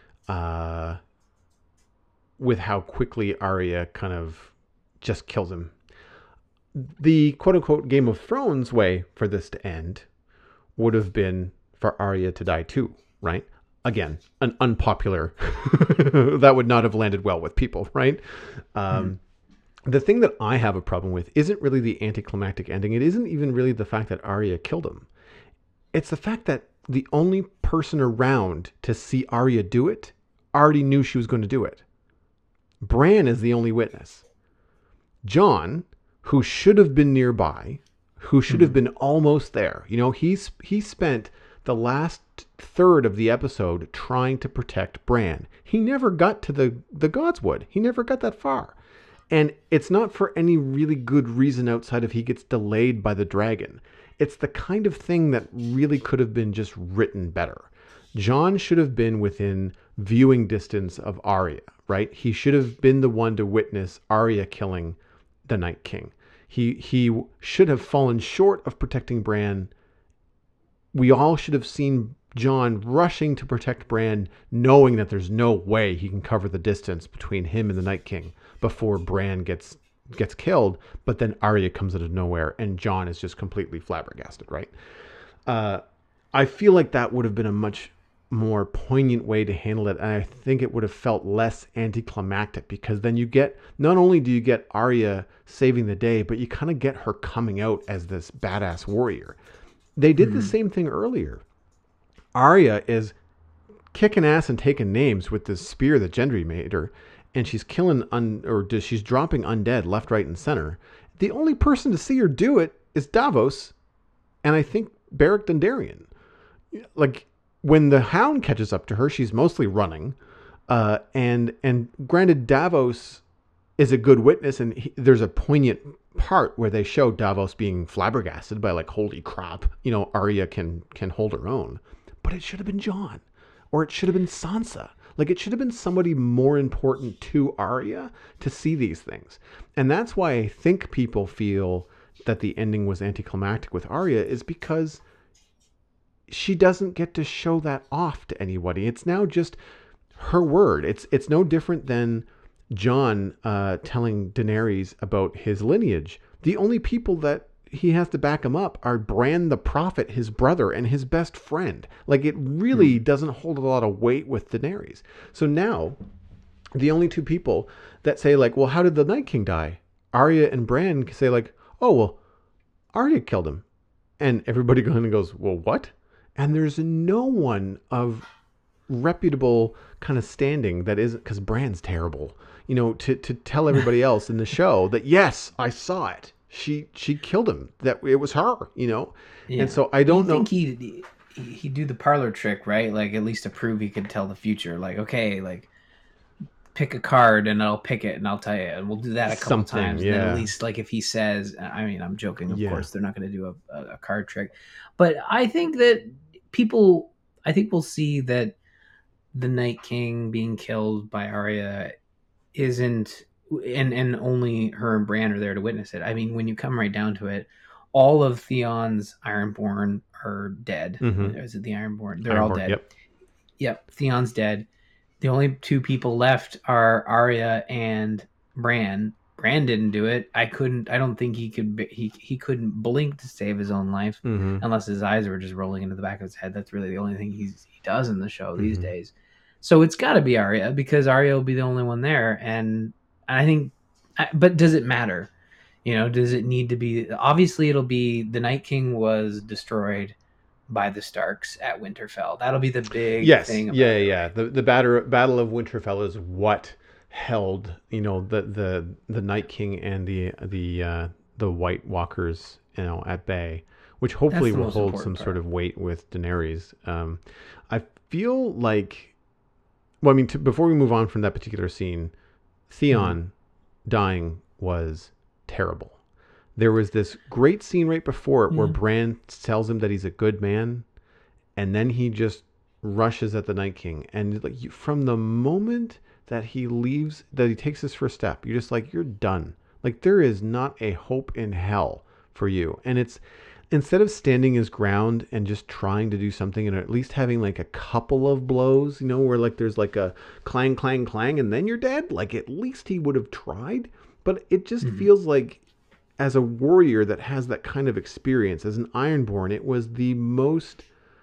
uh, with how quickly Arya kind of just kills him. The quote unquote Game of Thrones way for this to end would have been for Arya to die too. Right? Again, an unpopular, that would not have landed well with people, right? Um, mm. The thing that I have a problem with isn't really the anticlimactic ending. It isn't even really the fact that Arya killed him. It's the fact that the only person around to see Arya do it already knew she was going to do it. Bran is the only witness. Jon, who should have been nearby, who should mm. have been almost there, you know, he's he spent the last third of the episode trying to protect Bran. He never got to the, the Godswood. He never got that far. And it's not for any really good reason outside of he gets delayed by the dragon. It's the kind of thing that really could have been just written better. Jon should have been within viewing distance of Arya, right? He should have been the one to witness Arya killing the Night King. He, he should have fallen short of protecting Bran. We all should have seen Jon rushing to protect Bran, knowing that there's no way he can cover the distance between him and the Night King before Bran gets gets killed. But then Arya comes out of nowhere, and Jon is just completely flabbergasted, right? Uh, I feel like that would have been a much more poignant way to handle it, and I think it would have felt less anticlimactic, because then you get, not only do you get Arya saving the day, but you kind of get her coming out as this badass warrior. They did mm-hmm. the same thing earlier. Arya is kicking ass and taking names with this spear that Gendry made her, and she's killing, un, or she's dropping undead left, right, and center. The only person to see her do it is Davos, and I think Beric Dondarrion. Like, when the Hound catches up to her, she's mostly running. Uh, and and granted, Davos is a good witness, and he, there's a poignant part where they show Davos being flabbergasted by like, holy crap, you know, Arya can can hold her own. But it should have been Jon, or it should have been Sansa. Like, it should have been somebody more important to Arya to see these things. And that's why I think people feel that the ending was anticlimactic with Arya, is because she doesn't get to show that off to anybody. It's now just her word. It's it's no different than Jon uh, telling Daenerys about his lineage. The only people that he has to back him up are Bran the Prophet, his brother, and his best friend. Like, it really mm. doesn't hold a lot of weight with Daenerys. So now, the only two people that say, like, well, how did the Night King die? Arya and Bran say, like, oh, well, Arya killed him. And everybody kind of goes, well, what? And there's no one of reputable kind of standing that isn't, because Bran's terrible, you know, to, to tell everybody else in the show that, yes, I saw it. She she killed him. That it was her, you know. Yeah. And so I don't you know. Think he he'd do the parlor trick, right? Like, at least to prove he could tell the future. Like, okay, like, pick a card and I'll pick it and I'll tell you. And we'll do that a couple Something, times. Yeah. And then at least, like, if he says, I mean, I'm joking, of yeah. course, they're not going to do a, a card trick. But I think that people, I think we'll see that the Night King being killed by Arya isn't, and and only her and Bran are there to witness it. I mean, when you come right down to it, all of Theon's Ironborn are dead. Mm-hmm. Is it the Ironborn? They're Ironborn, all dead. Yep. Yep. Theon's dead. The only two people left are Arya and Bran. Bran didn't do it. I couldn't. I don't think he could. He he couldn't blink to save his own life, mm-hmm. unless his eyes were just rolling into the back of his head. That's really the only thing he's he does in the show mm-hmm. these days. So it's got to be Arya, because Arya will be the only one there, and I think. But does it matter? You know, does it need to be? Obviously, it'll be the Night King was destroyed by the Starks at Winterfell. That'll be the big yes. thing. Yeah, it, yeah. Right? The the batter, Battle of Winterfell is what held, you know, the the the Night King and the the uh, the White Walkers, you know, at bay, which hopefully will hold some part. sort of weight with Daenerys. Um, I feel like, well, I mean, to, before we move on from that particular scene, Theon mm. dying was terrible. There was this great scene right before it yeah. where Bran tells him that he's a good man, and then he just rushes at the Night King. And like, you, from the moment that he leaves, that he takes his first step, you're just like, you're done. Like, there is not a hope in hell for you. And it's, instead of standing his ground and just trying to do something and at least having like a couple of blows, you know, where like there's like a clang, clang, clang, and then you're dead, like at least he would have tried. But it just mm-hmm. feels like, as a warrior that has that kind of experience, as an Ironborn, it was the most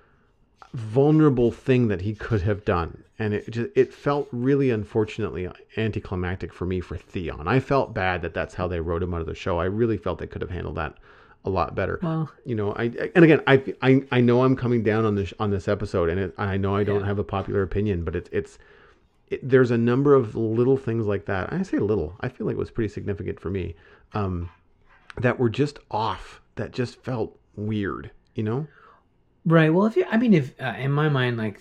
vulnerable thing that he could have done. And it just, it felt really, unfortunately, anticlimactic for me for Theon. I felt bad that that's how they wrote him out of the show. I really felt they could have handled that a lot better. Well, you know, I and again, I I, I know I'm coming down on this on this episode, and it, I know I don't yeah. have a popular opinion, but it's it's it, there's a number of little things like that. I say little. I feel like it was pretty significant for me. Um, that were just off, that just felt weird, you know? Right. Well, if you, I mean, if uh, in my mind, like,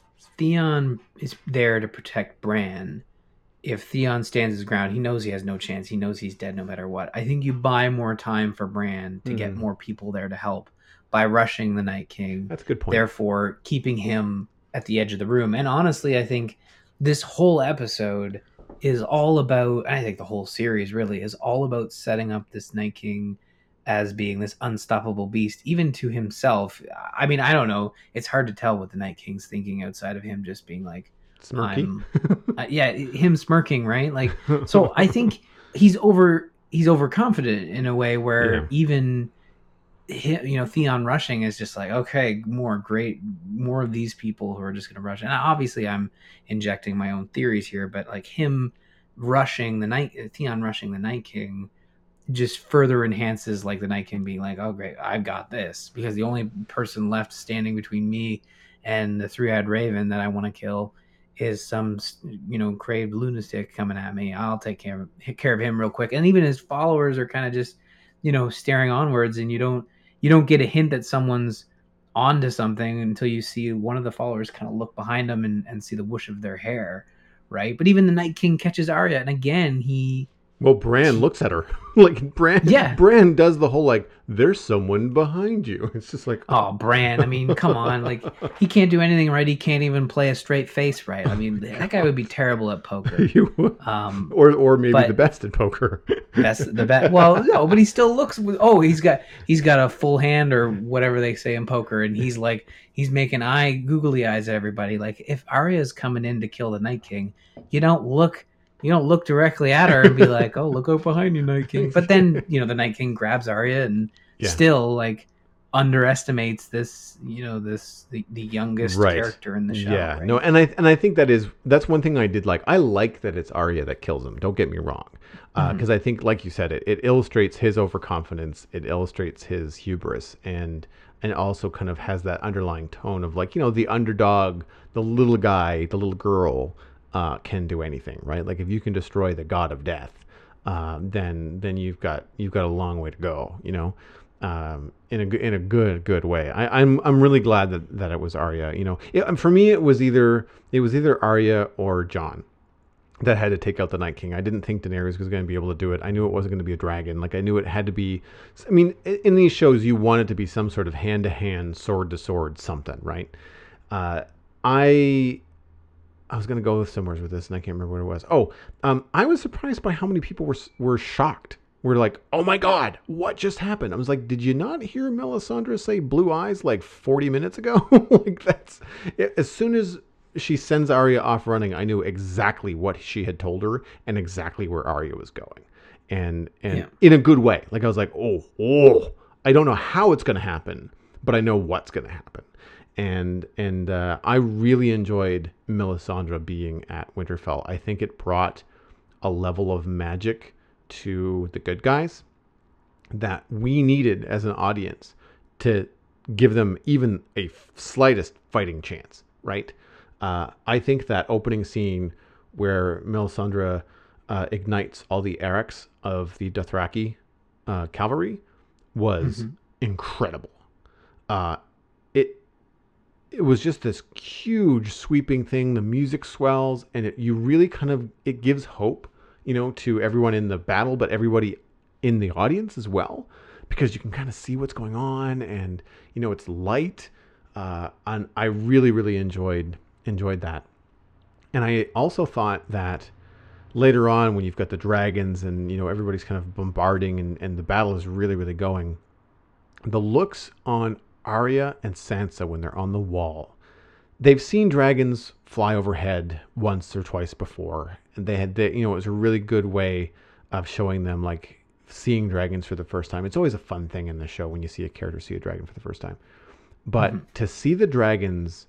Theon is there to protect Bran. If Theon stands his ground, he knows he has no chance. He knows he's dead no matter what. I think you buy more time for Bran to mm. get more people there to help by rushing the Night King. That's a good point. Therefore, keeping him at the edge of the room. And honestly, I think this whole episode is all about, I think the whole series really is all about setting up this Night King as being this unstoppable beast, even to himself. I mean, I don't know. It's hard to tell what the Night King's thinking outside of him just being like, smirky. uh, yeah, him smirking, right? Like, so I think he's over, he's overconfident in a way where yeah. even, you know, Theon rushing is just like, okay, more great, more of these people who are just going to rush. And obviously I'm injecting my own theories here, but like him rushing the night, Theon rushing the Night King just further enhances like the Night King being like, oh great, I've got this, because the only person left standing between me and the three-eyed raven that I want to kill is some, you know, craved lunatic coming at me. I'll take care of, care of him real quick. And even his followers are kind of just, you know, staring onwards, and you don't, you don't get a hint that someone's onto something until you see one of the followers kind of look behind them and, and see the whoosh of their hair, right? But even the Night King catches Arya, and again, he Well, Bran he, looks at her like Bran. yeah. Bran does the whole like, "There's someone behind you." It's just like, Oh, Bran. I mean, come on. Like, he can't do anything right. He can't even play a straight face right. I mean, that guy would be terrible at poker. you, Um, or or maybe but- the best at poker. Best the best. Well, no, but he still looks. Oh, he's got he's got a full hand or whatever they say in poker, and he's like he's making eye googly eyes at everybody. Like, if Arya's coming in to kill the Night King, you don't look you don't look directly at her and be like, "Oh, look out behind you, Night King." But then you know the Night King grabs Arya and Yeah. still like underestimates this. You know this the, the youngest Right. character in the show. Yeah, right? no, and I and I think that is that's one thing I did like. I like that it's Arya that kills him. Don't get me wrong, because Mhm. I think, like you said, it it illustrates his overconfidence. It illustrates his hubris, and and also kind of has that underlying tone of like, you know, the underdog, the little guy, the little girl uh, can do anything, right? Like if you can destroy the god of death, uh, then then you've got you've got a long way to go, you know. Um, in a g- in a good good way. I, I'm I'm really glad that, that it was Arya. You know, it, and for me it was either it was either Arya or Jon that had to take out the Night King. I didn't think Daenerys was going to be able to do it. I knew it wasn't going to be a dragon. Like I knew it had to be. I mean, i- in these shows you want it to be some sort of hand to hand, sword to sword, something, right? Uh, I. I was going to go somewhere with this, and I can't remember what it was. Oh, um, I was surprised by how many people were were shocked. We're like, oh my God, what just happened? I was like, did you not hear Melisandre say blue eyes like forty minutes ago? Like that's, as soon as she sends Arya off running, I knew exactly what she had told her and exactly where Arya was going. And, and Yeah. in a good way. Like I was like, oh, oh, I don't know how it's going to happen, but I know what's going to happen. And, and uh, I really enjoyed Melisandre being at Winterfell. I think it brought a level of magic to the good guys that we needed as an audience to give them even a f- slightest fighting chance, right? Uh, I think that opening scene where Melisandre uh, ignites all the Ereks of the Dothraki uh, cavalry was Mhm. incredible. Uh, it it was just this huge sweeping thing. The music swells, and it, you really kind of it gives hope, you know, to everyone in the battle, but everybody in the audience as well, because you can kind of see what's going on, and you know it's light. Uh, and I really, really enjoyed enjoyed that. And I also thought that later on, when you've got the dragons and you know everybody's kind of bombarding, and, and the battle is really, really going, the looks on Arya and Sansa when they're on the wall. They've seen dragons fly overhead once or twice before, and they had, they, you know, it was a really good way of showing them like seeing dragons for the first time. It's always a fun thing in the show when you see a character see a dragon for the first time. But Mhm. to see the dragons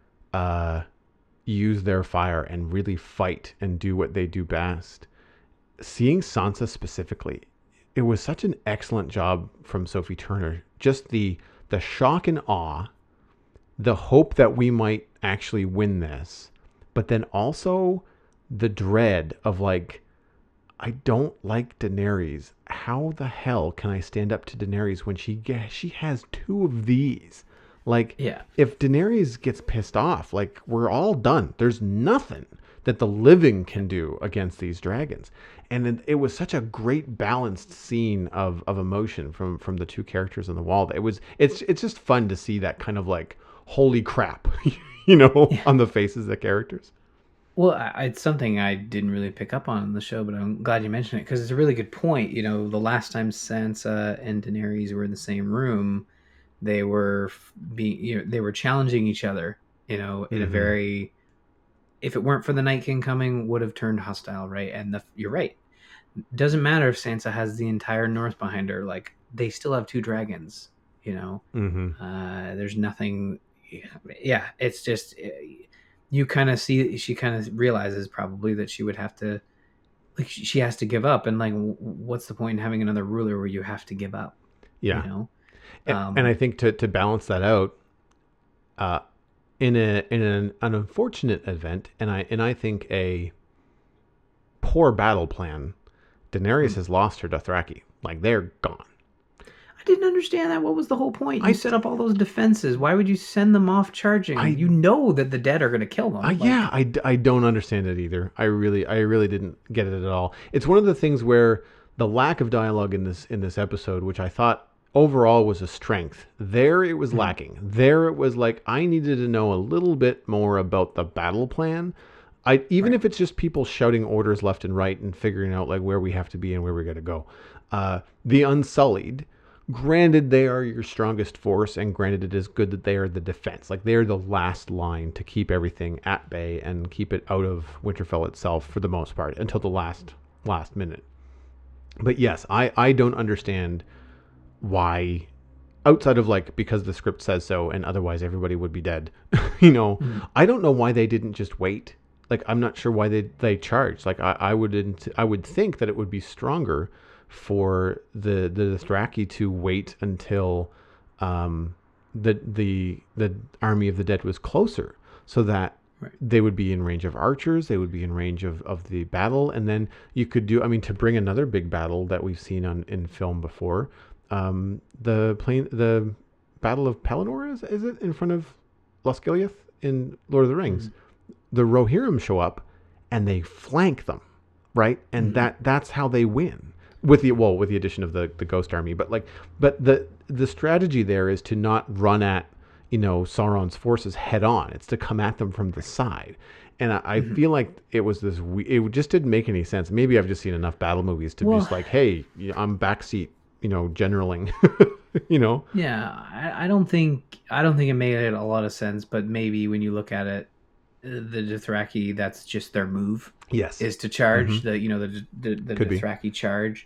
uh, use their fire and really fight and do what they do best, seeing Sansa specifically, it was such an excellent job from Sophie Turner. Just the the shock and awe, the hope that we might actually win this, but then also the dread of like, I don't like Daenerys. How the hell can I stand up to Daenerys when she ge- she has two of these? Like, Yeah. if Daenerys gets pissed off, like we're all done. There's nothing that the living can do against these dragons. And it, it was such a great balanced scene of, of emotion from, from the two characters on the wall. It was it's it's just fun to see that kind of like holy crap, you know, Yeah. on the faces of the characters. Well, I, it's something I didn't really pick up on in the show, but I'm glad you mentioned it because it's a really good point. You know, the last time Sansa and Daenerys were in the same room, they were being, you know, they were challenging each other. You know, in Mhm. a very, if it weren't for the Night King coming, would have turned hostile, right? And the, you're right. Doesn't matter if Sansa has the entire North behind her; like they still have two dragons. You know, Mm-hmm. uh, there's nothing. Yeah, it's just you kind of see. She kind of realizes probably that she would have to, like, she has to give up. And like, what's the point in having another ruler where you have to give up? Yeah. You know, And, um, and I think to, to balance that out, uh, in a in an, an unfortunate event, and I and I think a poor battle plan, Daenerys Hmm. has lost her Dothraki. Like they're gone. I didn't understand that. What was the whole point? You I set up all those defenses. Why would you send them off charging? I You know that the dead are going to kill them. Uh, Like, yeah, I, d- I don't understand it either. I really I really didn't get it at all. It's one of the things where the lack of dialogue in this in this episode, which I thought overall was a strength, there it was lacking. There it was like I needed to know a little bit more about the battle plan. I even Right. if it's just people shouting orders left and right and figuring out like where we have to be and where we got to go. Uh, the Unsullied. Granted, they are your strongest force, and granted, it is good that they are the defense. Like, they are the last line to keep everything at bay and keep it out of Winterfell itself for the most part until the last last minute. But yes, I, I don't understand why, outside of like because the script says so and otherwise everybody would be dead, you know, Mhm. I don't know why they didn't just wait. Like, I'm not sure why they, they charged. Like, I, I wouldn't, I would think that it would be stronger for the the Dothraki to wait until um, the the the army of the dead was closer, so that Right. they would be in range of archers, they would be in range of, of the battle, and then you could do. I mean, to bring another big battle that we've seen on in film before, um, the plane, the Battle of Pelennor is is it in front of Losgiliath in Lord of the Rings? Mhm. The Rohirrim show up and they flank them, right? And Mhm. that that's how they win with the well with the addition of the the Ghost Army. But like, but the the strategy there is to not run at you know Sauron's forces head on. It's to come at them from the side. And I, I Mhm. feel like it was this. we- It just didn't make any sense. Maybe I've just seen enough battle movies to be Well- just like, hey, y- I'm backseat, you know, generaling, you know. Yeah, I, I don't think I don't think it made a lot of sense. But maybe when you look at it, uh, the Dothraki, that's just their move Yes. is to charge Mhm. the you know the the, the Could be. Dothraki charge.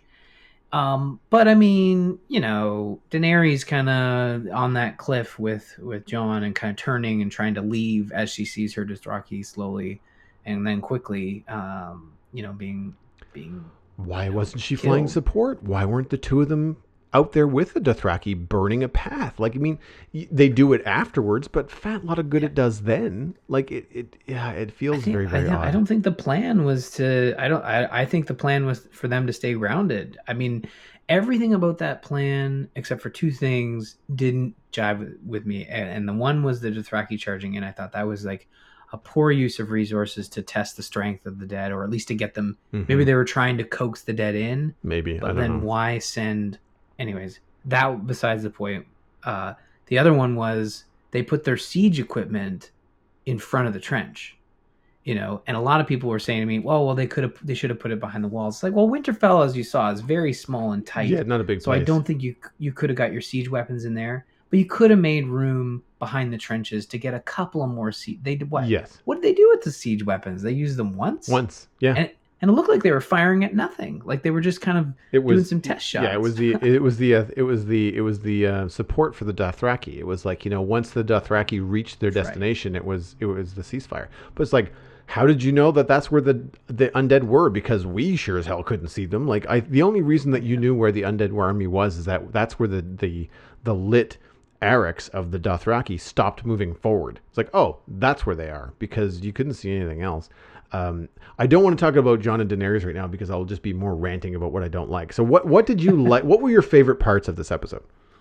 Um, but I mean, you know, Daenerys kind of on that cliff with with Jon and kind of turning and trying to leave as she sees her Dothraki slowly and then quickly, um, you know, being being Why you know, wasn't she flying killed. support? Why weren't the two of them out there with the Dothraki burning a path? Like, I mean, y- they do it afterwards, but fat lot of good it does then. Like, it, it yeah, it I feels think very, I, very don't- odd. I don't think the plan was to. I don't. I, I think the plan was for them to stay grounded. I mean, everything about that plan, except for two things, didn't jive with, with me. And, and the one was the Dothraki charging in. I thought that was like a poor use of resources to test the strength of the dead, or at least to get them. Mhm. Maybe they were trying to coax the dead in, Maybe I but don't then know. why send? Anyways, that besides the point. Uh, the other one was they put their siege equipment in front of the trench, you know, and a lot of people were saying to me, well, well, they could have, they should have put it behind the walls. It's like, well, Winterfell, as you saw, is very small and tight. Yeah, not a big So I place. don't think you you could have got your siege weapons in there, but you could have made room behind the trenches to get a couple of more siege. They did what? Yes, What did they do with the siege weapons? They used them once, once. Yeah, and and it looked like they were firing at nothing. Like they were just kind of it was doing some test shots. Yeah, it was the it was the uh, it was the it was the uh, support for the Dothraki. It was like, you know, once the Dothraki reached their Right. destination, it was it was the ceasefire. But it's like, how did you know that that's where the the undead were? Because we sure as hell couldn't see them. Like, I the only reason that you knew where the undead army was is that that's where the the the lit Arrax of the Dothraki stopped moving forward. It's like, oh, that's where they are, because you couldn't see anything else. Um, I don't want to talk about Jon and Daenerys right now because I'll just be more ranting about what I don't like. So what what did you like? What were your favorite parts of this episode?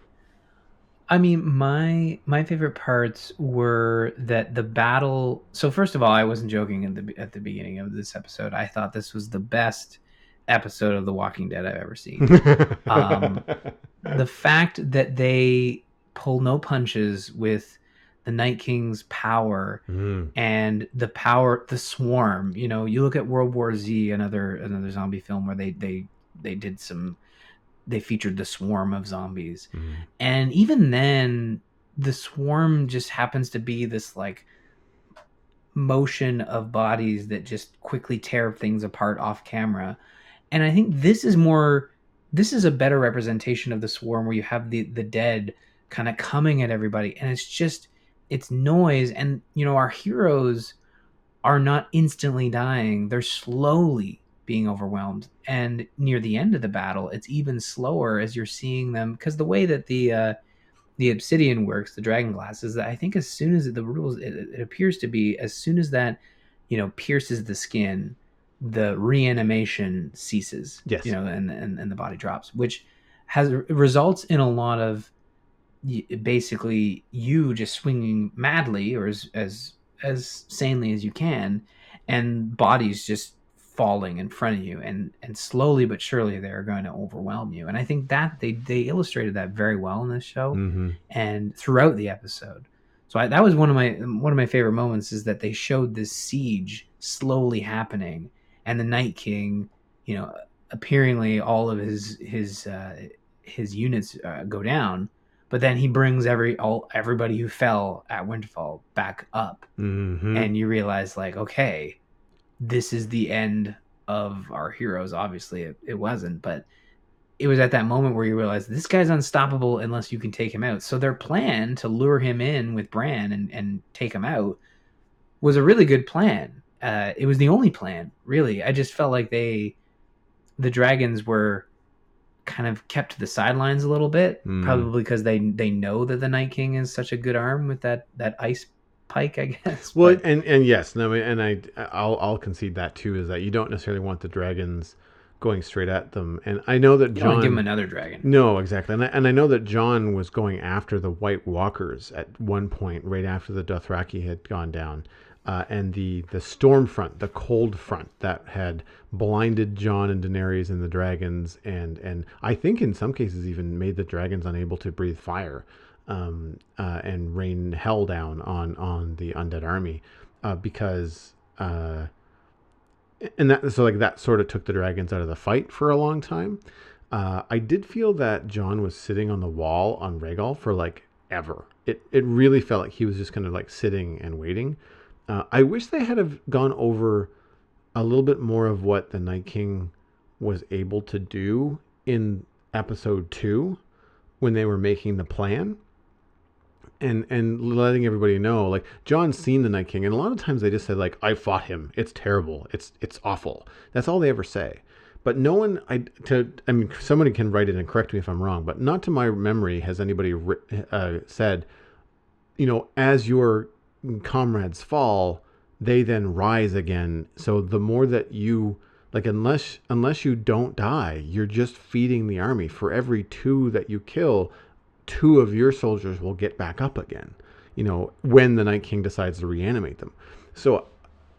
I mean, my my favorite parts were that the battle. So first of all, I wasn't joking at the at the beginning of this episode. I thought this was the best episode of The Walking Dead I've ever seen. Um, the fact that they pull no punches with the Night King's power Mm, and the power, the swarm. You know, you look at World War Z, another another zombie film where they they they did some. They featured the swarm of zombies. mm. And even then, the swarm just happens to be this like motion of bodies that just quickly tear things apart off camera. And I think this is more, this is a better representation of the swarm where you have the, the dead kind of coming at everybody. And it's just, it's noise. And, you know, our heroes are not instantly dying. They're slowly being overwhelmed, and near the end of the battle it's even slower as you're seeing them, because the way that the uh the obsidian works, the dragon glass, is that I think as soon as the rules it, it appears to be as soon as that, you know, pierces the skin, the reanimation ceases. Yes. You know, and and, and the body drops, which has results in a lot of basically you just swinging madly or as as as sanely as you can, and bodies just falling in front of you, and and slowly but surely they're going to overwhelm you. And I think that they they illustrated that very well in this show Mm-hmm. and throughout the episode. So I, that was one of my one of my favorite moments, is that they showed this siege slowly happening, and the Night King, you know, appearingly all of his his uh, his units uh, go down, but then he brings every all everybody who fell at Winterfell back up, Mm-hmm. and you realize, like, okay, this is the end of our heroes. Obviously, it, it wasn't, but it was at that moment where you realize this guy's unstoppable unless you can take him out. So their plan to lure him in with Bran and, and take him out was a really good plan. Uh, it was the only plan, really. I just felt like they, the dragons were kind of kept to the sidelines a little bit, Mm. probably because they they know that the Night King is such a good arm with that that ice pike, I guess. Well, But, and and yes, no, and I I'll I'll concede that too, is that you don't necessarily want the dragons going straight at them. And I know that you don't John give him another dragon. No, exactly. And I, and I know that John was going after the White Walkers at one point, right after the Dothraki had gone down. Uh, and the, the storm front, the cold front that had blinded Jon and Daenerys and the dragons, and, and I think in some cases even made the dragons unable to breathe fire, um, uh, and rain hell down on, on the undead army, uh, because, uh, and that, so like that sort of took the dragons out of the fight for a long time. Uh, I did feel that Jon was sitting on the wall on Rhaegal for like ever. It, it really felt like he was just kind of like sitting and waiting. Uh, I wish they had have gone over a little bit more of what the Night King was able to do in episode two when they were making the plan, and and letting everybody know, like, Jon's seen the Night King, and a lot of times they just said, like, I fought him. It's terrible. It's it's awful. That's all they ever say. But no one, I to I mean, somebody can write it and correct me if I'm wrong, but not to my memory has anybody uh, said, you know, as your comrades fall, they then rise again. So the more that you, like, unless unless you don't die, you're just feeding the army. For every two that you kill, two of your soldiers will get back up again, you know, when the Night King decides to reanimate them. So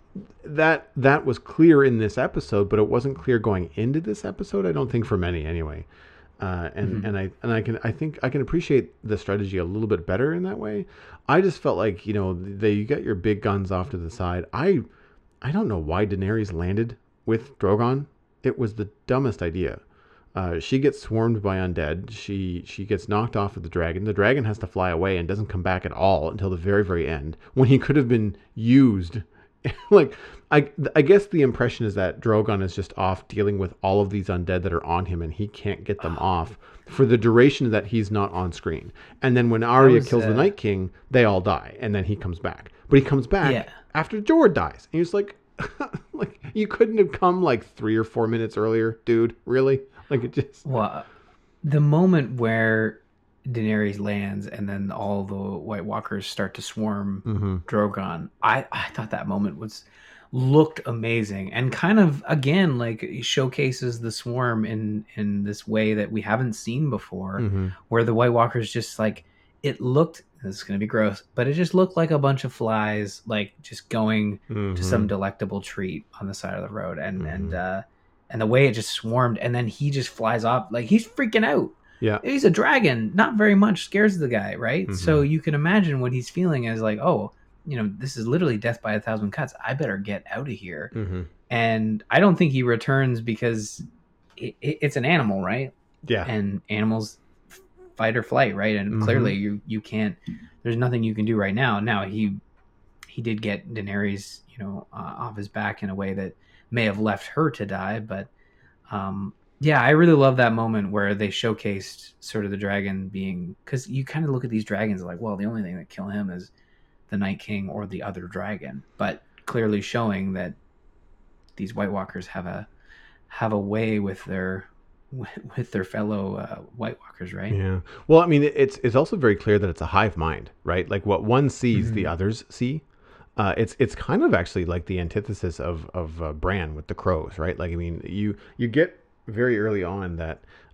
that that was clear in this episode, but it wasn't clear going into this episode, I don't think, for many anyway. Uh, and mm-hmm. and I and I can I think I can appreciate the strategy a little bit better in that way. I just felt like, you know, they you got your big guns off to the side. I I don't know why Daenerys landed with Drogon. It was the dumbest idea. Uh, she gets swarmed by undead. She she gets knocked off of the dragon. The dragon has to fly away and doesn't come back at all until the very very end, when he could have been used. Like, I I guess the impression is that Drogon is just off dealing with all of these undead that are on him, and he can't get them off for the duration that he's not on screen. And then when Arya was, kills uh... the Night King, they all die, and then he comes back. But he comes back yeah. after Jorah dies, and he's like, like, you couldn't have come like three or four minutes earlier, dude. Really? Like, it just. Well, the moment where Daenerys lands and then all the White Walkers start to swarm mm-hmm. Drogon, I, I thought that moment was looked amazing, and kind of, again, like, showcases the swarm in in this way that we haven't seen before, mm-hmm. where the White Walkers just, like, it looked, this is going to be gross, but it just looked like a bunch of flies, like, just going mm-hmm. to some delectable treat on the side of the road, and mm-hmm. and uh and the way it just swarmed, and then he just flies off, like, he's freaking out. Yeah, he's a dragon. Not very much scares the guy, right? Mm-hmm. So you can imagine what he's feeling as, like, oh, you know, this is literally death by a thousand cuts. I better get out of here. Mm-hmm. And I don't think he returns because it, it, it's an animal, right? Yeah. And animals fight or flight, right? And mm-hmm. clearly you you can't. There's nothing you can do right now. Now he he did get Daenerys, you know, uh, off his back in a way that may have left her to die, but. Um, Yeah, I really love that moment where they showcased sort of the dragon being, because you kind of look at these dragons like, well, the only thing that kill him is the Night King or the other dragon, but clearly showing that these White Walkers have a have a way with their with their fellow uh, White Walkers, right? Yeah. Well, I mean, it's it's also very clear that it's a hive mind, right? Like, what one sees, mm-hmm. the others see. Uh, it's it's kind of actually like the antithesis of of uh, Bran with the crows, right? Like, I mean, you you get very early on that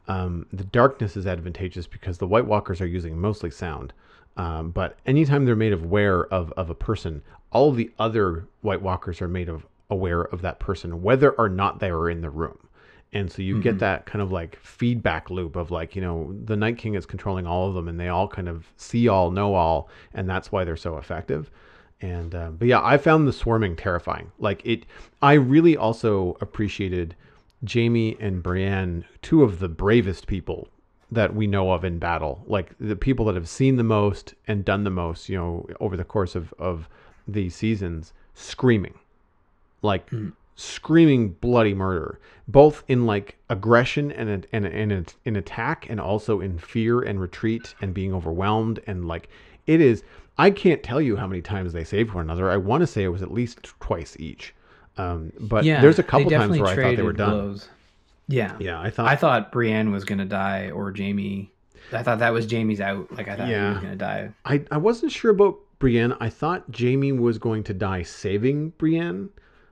Um, the darkness is advantageous because the White Walkers are using mostly sound. Um, but anytime they're made aware of, of a person, all the other White Walkers are made of aware of that person, whether or not they are in the room. And so you mm-hmm. get that kind of like feedback loop of like, you know, the Night King is controlling all of them and they all kind of see all, know all. And that's why they're so effective. And, uh, but yeah, I found the swarming terrifying. Like it, I really also appreciated Jaime and Brienne, two of the bravest people that we know of in battle, like the people that have seen the most and done the most, you know, over the course of, of these seasons, screaming, like mm. screaming bloody murder, both in like aggression and and and in attack, and also in fear and retreat and being overwhelmed. And like it is, I can't tell you how many times they saved one another. I want to say it was at least twice each. Um, but yeah, there's a couple times where I thought they were done. Blows. Yeah, yeah. I thought I thought Brienne was gonna die, or Jaime. I thought that was Jaime's out. Like I thought yeah. he was gonna die. I I wasn't sure about Brienne. I thought Jaime was going to die saving Brienne,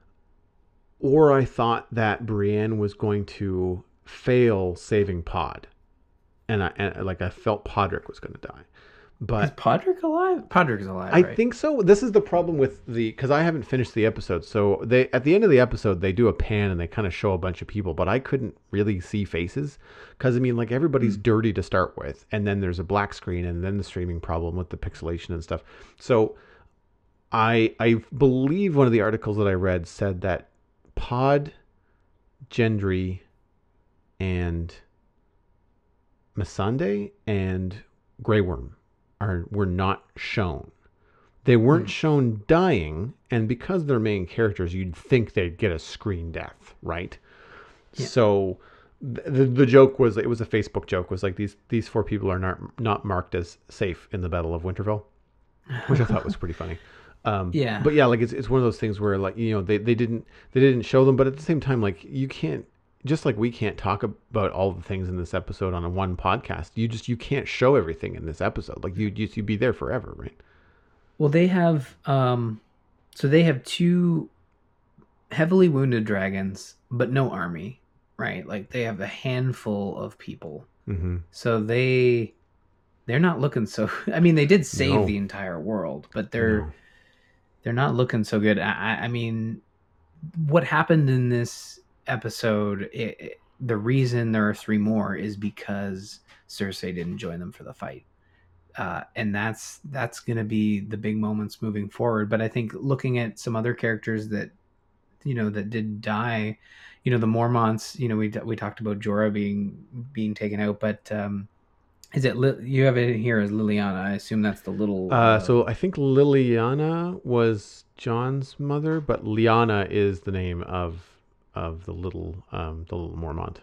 or I thought that Brienne was going to fail saving Pod, and I and, like I felt Podrick was going to die. But is Podrick alive? Podrick is alive. I right? think so. This is the problem with the, because I haven't finished the episode. So they at the end of the episode they do a pan and they kind of show a bunch of people, but I couldn't really see faces because I mean like everybody's mm. dirty to start with, and then there's a black screen, and then the streaming problem with the pixelation and stuff. So I I believe one of the articles that I read said that Pod, Gendry, and Missandei and Grey Worm are were not shown. They weren't mm. shown dying, and because they're main characters, you'd think they'd get a screen death, right? Yeah. So the the joke was, it was a Facebook joke, was like these these four people are not not marked as safe in the Battle of Winterfell, which I thought was pretty funny. Um, yeah. But yeah, like it's it's one of those things where like, you know, they, they didn't they didn't show them, but at the same time, like you can't, just like we can't talk about all the things in this episode on a one podcast. You just you can't show everything in this episode. Like you you'd be there forever, right? Well, they have um, so they have two heavily wounded dragons, but no army, right? Like they have a handful of people. Mm-hmm. So they they're not looking so. I mean, they did save No. the entire world, but they're No. they're not looking so good. I, I mean, what happened in this episode, it, it, the reason there are three more is because Cersei didn't join them for the fight, uh, and that's that's going to be the big moments moving forward. But I think looking at some other characters that you know that did die, you know, the Mormonts. You know, we we talked about Jorah being being taken out, but um, is it Li- you have it here as Liliana? I assume that's the little. Uh, Uh, so I think Liliana was John's mother, but Lyanna is the name of of the little um the little Mormont.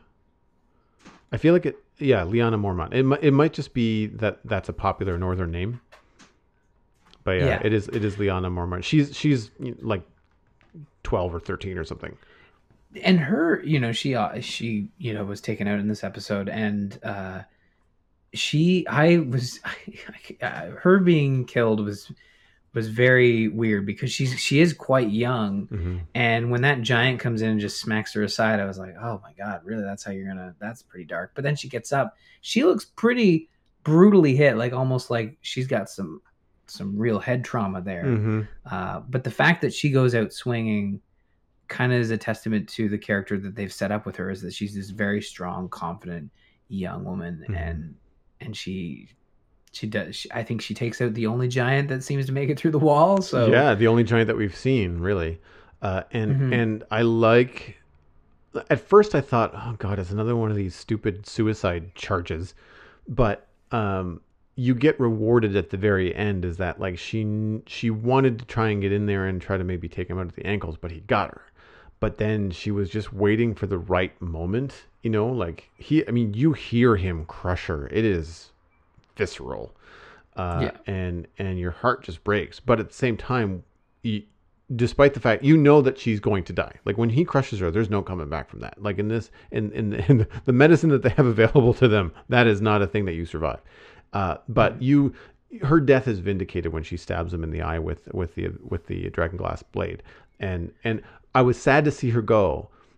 I feel like it yeah Lyanna Mormont. It might it might just be that that's a popular northern name, but yeah, Yeah. it is it is Lyanna Mormont. She's she's like twelve or thirteen or something. and her, you know, she uh, she you know was taken out in this episode, and uh, she I was uh, her being killed was was very weird because she's she is quite young, Mm-hmm. and when that giant comes in and just smacks her aside, I was like, oh my god, really? That's how you're gonna? That's pretty dark. But then she gets up, she looks pretty brutally hit, like almost like she's got some some real head trauma there. Mm-hmm. Uh, but the fact that she goes out swinging kind of is a testament to the character that they've set up with her, is that she's this very strong, confident young woman, Mhm. and and she she does. She, I think she takes out the only giant that seems to make it through the wall. So Yeah, the only giant that we've seen, really. Uh, and Mhm. and I like. At first, I thought, oh god, it's another one of these stupid suicide charges, but um, you get rewarded at the very end. Is that like she she wanted to try and get in there and try to maybe take him out at the ankles, but he got her. But then she was just waiting for the right moment, you know. Like he, I mean, you hear him crush her. It is visceral, uh, Yeah. and and your heart just breaks. But at the same time, you, despite the fact you know that she's going to die, like when he crushes her, there's no coming back from that. Like in this, in in, in the medicine that they have available to them, that is not a thing that you survive. Uh, but you, her death is vindicated when she stabs him in the eye with with the with the dragon glass blade, and and I was sad to see her go,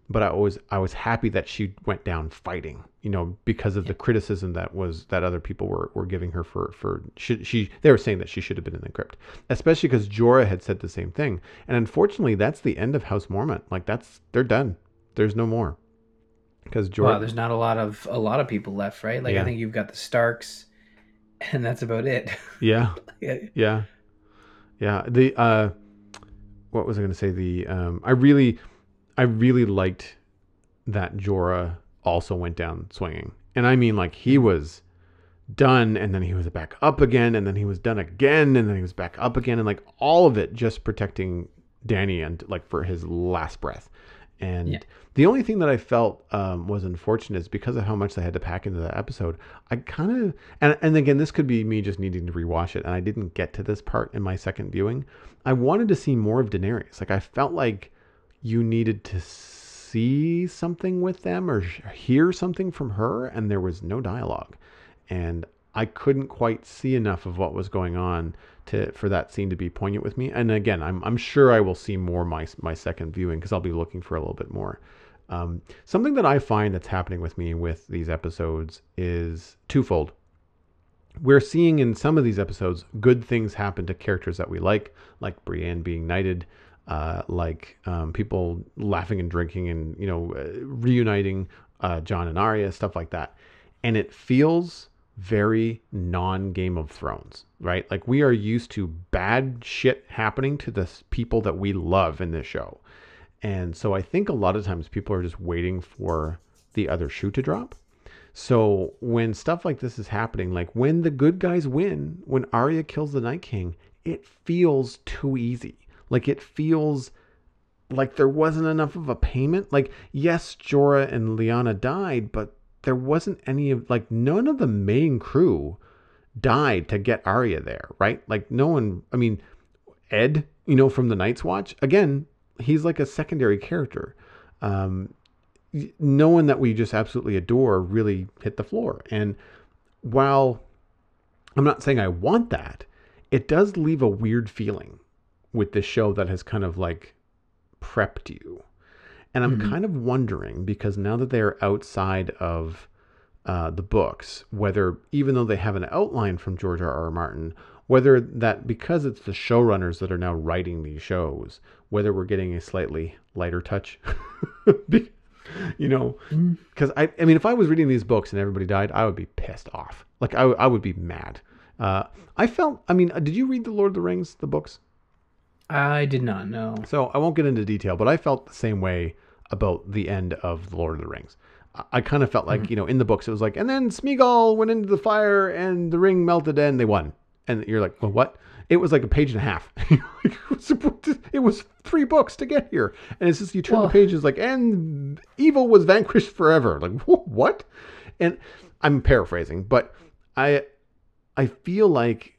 but I was I was happy that she went down fighting, you know, because of Yeah. the criticism that was that other people were, were giving her for for should she they were saying that she should have been in the crypt, especially because Jorah had said the same thing. And unfortunately, that's the end of House Mormont. Like that's they're done. There's no more because Well, Jorah. there's not a lot of a lot of people left, right? Like I Yeah, think you've got the Starks, and that's about it. yeah, Yeah. yeah, yeah. The uh, what was I going to say? The um, I really I really liked that Jorah also went down swinging. And I mean, like, he was done, and then he was back up again, and then he was done again, and then he was back up again, and like all of it just protecting Danny and like for his last breath. And Yeah. the only thing that I felt um, was unfortunate is because of how much they had to pack into that episode. I kind of, and, and again, this could be me just needing to rewatch it, and I didn't get to this part in my second viewing. I wanted to see more of Daenerys. Like, I felt like you needed to see something with them or hear something from her, and there was no dialogue. And I couldn't quite see enough of what was going on to for that scene to be poignant with me. And again, I'm I'm sure I will see more my my second viewing because I'll be looking for a little bit more. Um, something that I find that's happening with me with these episodes is twofold. We're seeing in some of these episodes good things happen to characters that we like, like Brienne being knighted, uh, like um, people laughing and drinking and you know uh, reuniting uh, Jon and Arya, stuff like that, and it feels very non Game of Thrones, right? Like we are used to bad shit happening to the people that we love in this show. And so I think a lot of times people are just waiting for the other shoe to drop. So when stuff like this is happening, like when the good guys win, when Arya kills the Night King, it feels too easy. Like it feels like there wasn't enough of a payment. Like, yes, Jorah and Lyanna died, but there wasn't any of, like, none of the main crew died to get Arya there, right? Like, no one, I mean, Ed, you know, from the Night's Watch, again, he's like a secondary character. Um, no one that we just absolutely adore really hit the floor. And while I'm not saying I want that, it does leave a weird feeling with this show that has kind of like prepped you. And I'm Mhm. kind of wondering, because now that they are outside of uh, the books, whether, even though they have an outline from George R. R. Martin, whether that because it's the showrunners that are now writing these shows, whether we're getting a slightly lighter touch. You know, Mm. because I, I mean, if I was reading these books and everybody died, I would be pissed off. Like, I, I would be mad. Uh, I felt, I mean, uh, did you read The Lord of the Rings, the books? I did not know. So I won't get into detail, but I felt the same way about the end of The Lord of the Rings. I, I kind of felt like, Mhm. you know, in the books, it was like, and then Smeagol went into the fire and the ring melted and they won. And you're like, well, what? It was like a page and a half. it, was, it was three books to get here. And it's just, you turn Well, the pages like, and evil was vanquished forever. Like, what? And I'm paraphrasing, but I, I feel like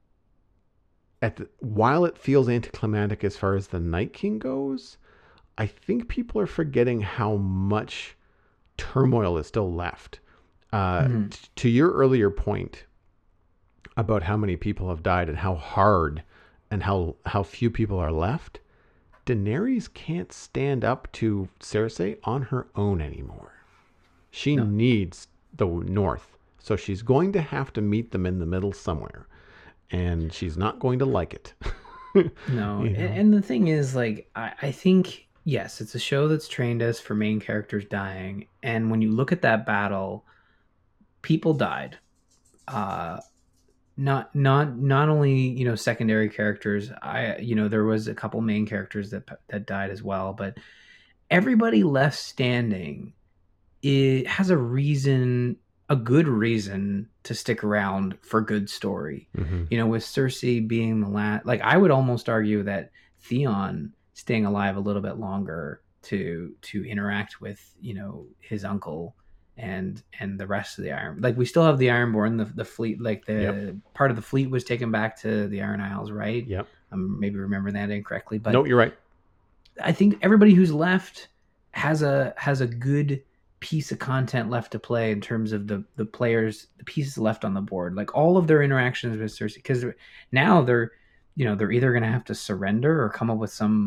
at the, while it feels anticlimactic as far as the Night King goes, I think people are forgetting how much turmoil is still left. Uh, mhm. t- to your earlier point about how many people have died and how hard and how how few people are left, Daenerys can't stand up to Cersei on her own anymore. She No. needs the North, so she's going to have to meet them in the middle somewhere, and she's not going to like it. No, You and, know? and the thing is, like, I, I think yes, it's a show that's trained us for main characters dying, and when you look at that battle, people died. Uh, not not not only you know secondary characters. I you know there was a couple main characters that that died as well, but everybody left standing. It has a reason, a good reason to stick around for good story. Mm-hmm. You know, with Cersei being the last, like I would almost argue that Theon staying alive a little bit longer to to interact with you know his uncle and and the rest of the Iron, like we still have the Ironborn, the the fleet, like the Yep. part of the fleet was taken back to the Iron Isles, right? Yep. I'm maybe remembering that incorrectly, but No, you're right. I think everybody who's left has a has a good piece of content left to play in terms of the the players, the pieces left on the board, like all of their interactions with Cersei, because now they're you know they're either going to have to surrender or come up with some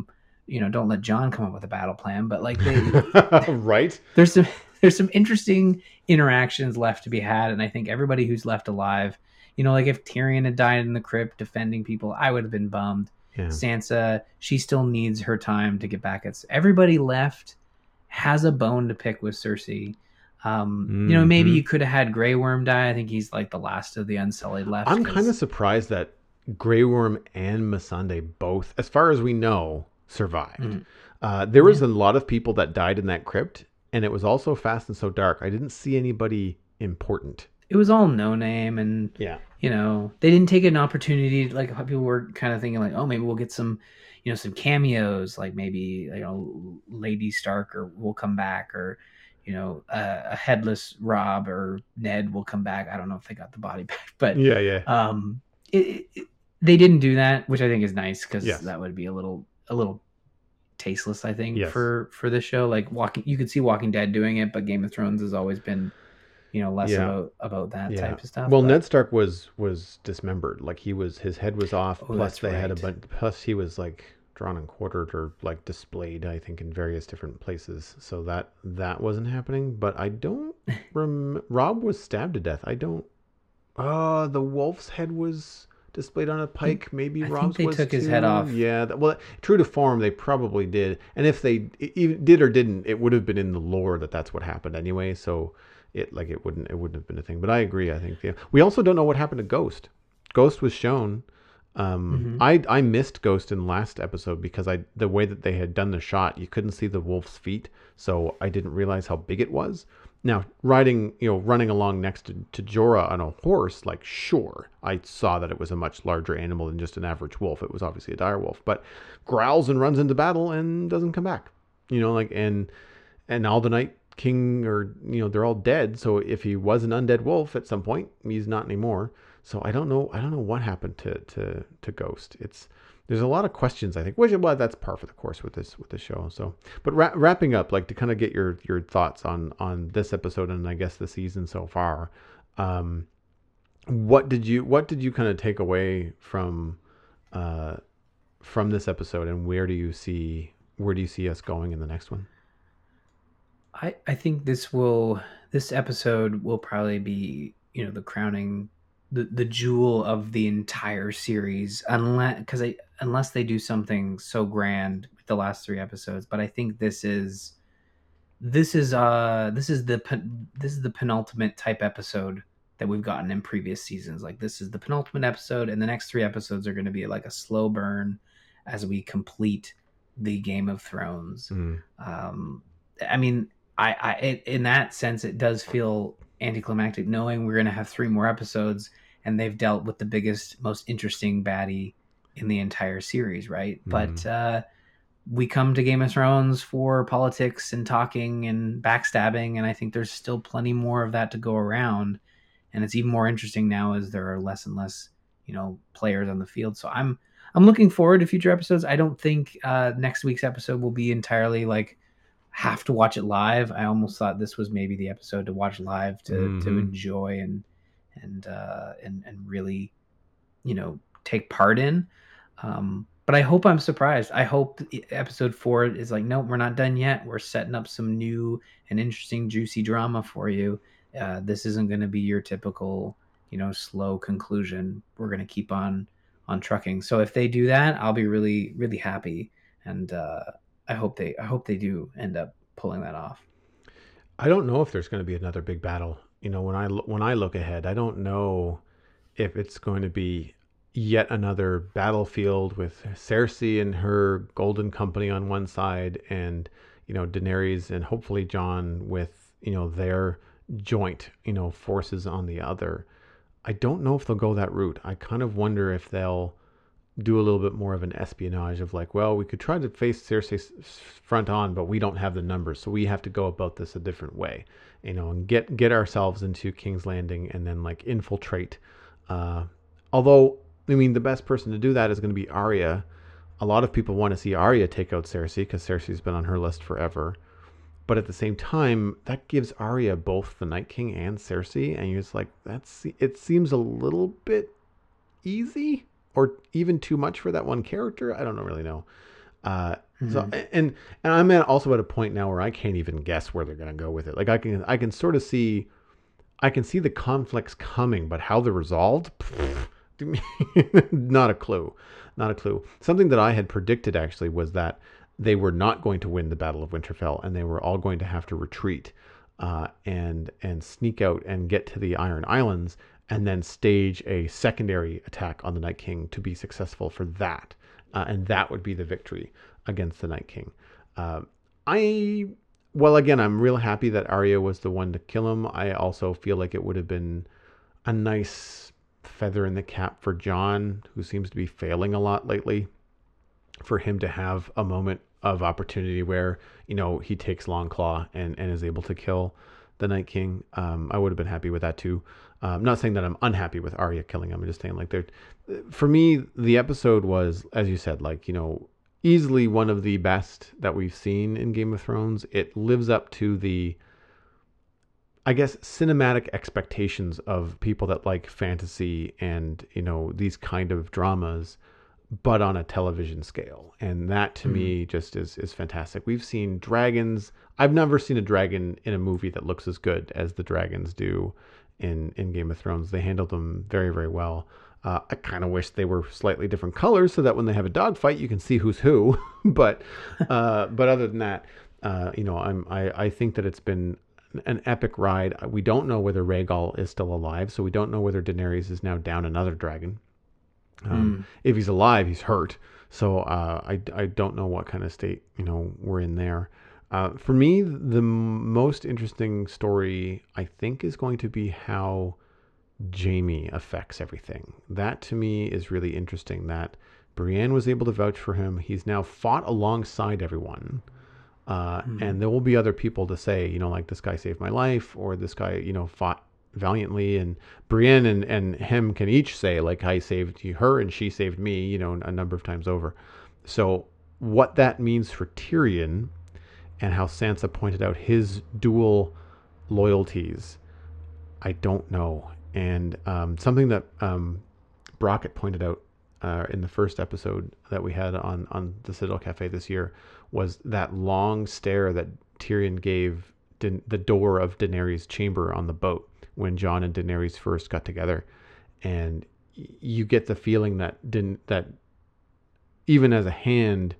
you know, don't let John come up with a battle plan, but like they, right? There's some there's some interesting interactions left to be had, and I think everybody who's left alive, you know, like if Tyrion had died in the crypt defending people, I would have been bummed. Yeah. Sansa, she still needs her time to get back at. Everybody left has a bone to pick with Cersei. Um, mm-hmm. You know, maybe you could have had Grey Worm die. I think he's like the last of the Unsullied left. I'm kind of surprised that Grey Worm and Missandei both, as far as we know, survived. Mm-hmm. Uh, there was yeah. a lot of people that died in that crypt, and it was also fast and so dark. I didn't see anybody important. It was all no name, and yeah, you know, they didn't take an opportunity. Like people were kind of thinking, like, oh, maybe we'll get some, you know, some cameos, like maybe you know, Lady Stark or will come back, or you know, uh, a headless Rob or Ned will come back. I don't know if they got the body back, but yeah, yeah. Um, it, it, they didn't do that, which I think is nice because yes. that would be a little, a little tasteless. I think yes. for for this show, like Walking, you could see Walking Dead doing it, but Game of Thrones has always been, you know, less yeah. about about that yeah. type of stuff. Well, but... Ned Stark was was dismembered. Like he was, his head was off. Oh, plus, they right. had a bunch. Plus, he was like drawn and quartered or like displayed, I think, in various different places. So that that wasn't happening. But I don't rem. Rob was stabbed to death. I don't. Uh the wolf's head was displayed on a pike. Maybe I Rob's think they was took too. his head off. Yeah. That, well, true to form, they probably did. And if they even did or didn't, it would have been in the lore that that's what happened anyway. So it like it wouldn't it wouldn't have been a thing. But I agree. I think yeah. We also don't know what happened to Ghost. Ghost was shown. Um, mm-hmm. I I missed Ghost in last episode because I the way that they had done the shot, you couldn't see the wolf's feet, so I didn't realize how big it was. Now, riding, you know, running along next to, to Jorah on a horse, like, sure, I saw that it was a much larger animal than just an average wolf. It was obviously a dire wolf, but growls and runs into battle and doesn't come back. You know, like, and and all the Night King, or, you know, they're all dead. So if he was an undead wolf at some point, he's not anymore. So I don't know. I don't know what happened to to to Ghost. It's there's a lot of questions, I think. Which, well, that's par for the course with this with the show. So, but ra- wrapping up, like to kind of get your your thoughts on on this episode and I guess the season so far. Um, what did you what did you kind of take away from uh from this episode, and where do you see where do you see us going in the next one? I I think this will this episode will probably be, you know, the crowning. The, the jewel of the entire series, unless because I unless they do something so grand with the last three episodes. But I think this is this is uh this is the this is the penultimate type episode that we've gotten in previous seasons. Like this is the penultimate episode, and the next three episodes are going to be like a slow burn as we complete the Game of Thrones. Mm. Um, I mean, I, I it, in that sense, it does feel anticlimactic knowing we're going to have three more episodes and they've dealt with the biggest, most interesting baddie in the entire series, right? Mm. But uh, we come to Game of Thrones for politics and talking and backstabbing, and I think there's still plenty more of that to go around. And it's even more interesting now as there are less and less, you know, players on the field. So I'm I'm looking forward to future episodes. I don't think uh, next week's episode will be entirely like have to watch it live. I almost thought this was maybe the episode to watch live to mm-hmm. to enjoy and and uh and and really, you know, take part in. Um but I hope I'm surprised. I hope episode four is like, no, we're not done yet. We're setting up some new and interesting juicy drama for you. Uh this isn't going to be your typical, you know, slow conclusion. We're going to keep on on trucking. So if they do that, I'll be really really happy, and uh I hope they I hope they do end up pulling that off. I don't know if there's going to be another big battle. You know, when I when I look ahead, I don't know if it's going to be yet another battlefield with Cersei and her Golden Company on one side, and you know Daenerys and hopefully Jon with, you know, their joint, you know, forces on the other. I don't know if they'll go that route. I kind of wonder if they'll do a little bit more of an espionage of like, well, we could try to face Cersei front on, but we don't have the numbers, so we have to go about this a different way, you know, and get get ourselves into King's Landing and then like infiltrate. Uh, although, I mean, the best person to do that is going to be Arya. A lot of people want to see Arya take out Cersei because Cersei's been on her list forever. But at the same time, that gives Arya both the Night King and Cersei, and you're just like, that's it seems a little bit easy. Or even too much for that one character. I don't know, really know. Uh, So Mhm. and and I'm at also at a point now where I can't even guess where they're going to go with it. Like I can I can sort of see I can see the conflicts coming, but how they're resolved, not a clue. Not a clue. Something that I had predicted actually was that they were not going to win the Battle of Winterfell, and they were all going to have to retreat uh, and and sneak out and get to the Iron Islands, and then stage a secondary attack on the Night King to be successful for that, uh, and that would be the victory against the Night King. Uh, I well, again, I'm real happy that Arya was the one to kill him. I also feel like it would have been a nice feather in the cap for Jon, who seems to be failing a lot lately, for him to have a moment of opportunity where, you know, he takes Longclaw and, and is able to kill the Night King. Um, I would have been happy with that too. Uh, I'm not saying that I'm unhappy with Arya killing him. I'm just saying, like, they're, for me, the episode was, as you said, like, you know, easily one of the best that we've seen in Game of Thrones. It lives up to the, I guess, cinematic expectations of people that like fantasy and, you know, these kind of dramas, but on a television scale. And that to Mhm. me just is is fantastic. We've seen dragons. I've never seen a dragon in a movie that looks as good as the dragons do in in Game of Thrones. They handled them very, very well. Uh, I kind of wish they were slightly different colors so that when they have a dogfight, you can see who's who. but uh, but other than that, uh, you know, I'm I, I think that it's been an epic ride. We don't know whether Rhaegal is still alive, so we don't know whether Daenerys is now down another dragon. Um, Mm. if he's alive, he's hurt. So uh, I, I don't know what kind of state, you know, we're in there. Uh, for me, the most interesting story, I think, is going to be how Jaime affects everything. That to me is really interesting. That Brienne was able to vouch for him. He's now fought alongside everyone. Uh, Mhm. and there will be other people to say, you know, like, this guy saved my life, or this guy, you know, fought valiantly. And Brienne and, and him can each say, like, I saved her and she saved me, you know, a number of times over. So what that means for Tyrion, and how Sansa pointed out his dual loyalties, I don't know. And um, something that um, Brockett pointed out uh, in the first episode that we had on on the Citadel Cafe this year was that long stare that Tyrion gave da- the door of Daenerys' chamber on the boat when Jon and Daenerys first got together, and you get the feeling that didn't that even as a hand,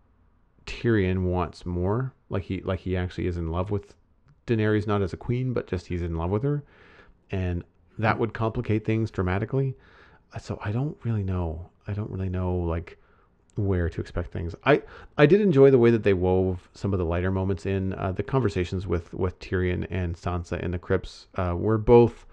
Tyrion wants more. Like he like he actually is in love with Daenerys, not as a queen, but just he's in love with her, and that would complicate things dramatically. So I don't really know. I don't really know like where to expect things. I I did enjoy the way that they wove some of the lighter moments in. Uh, the conversations with with Tyrion and Sansa in the crypts uh, were both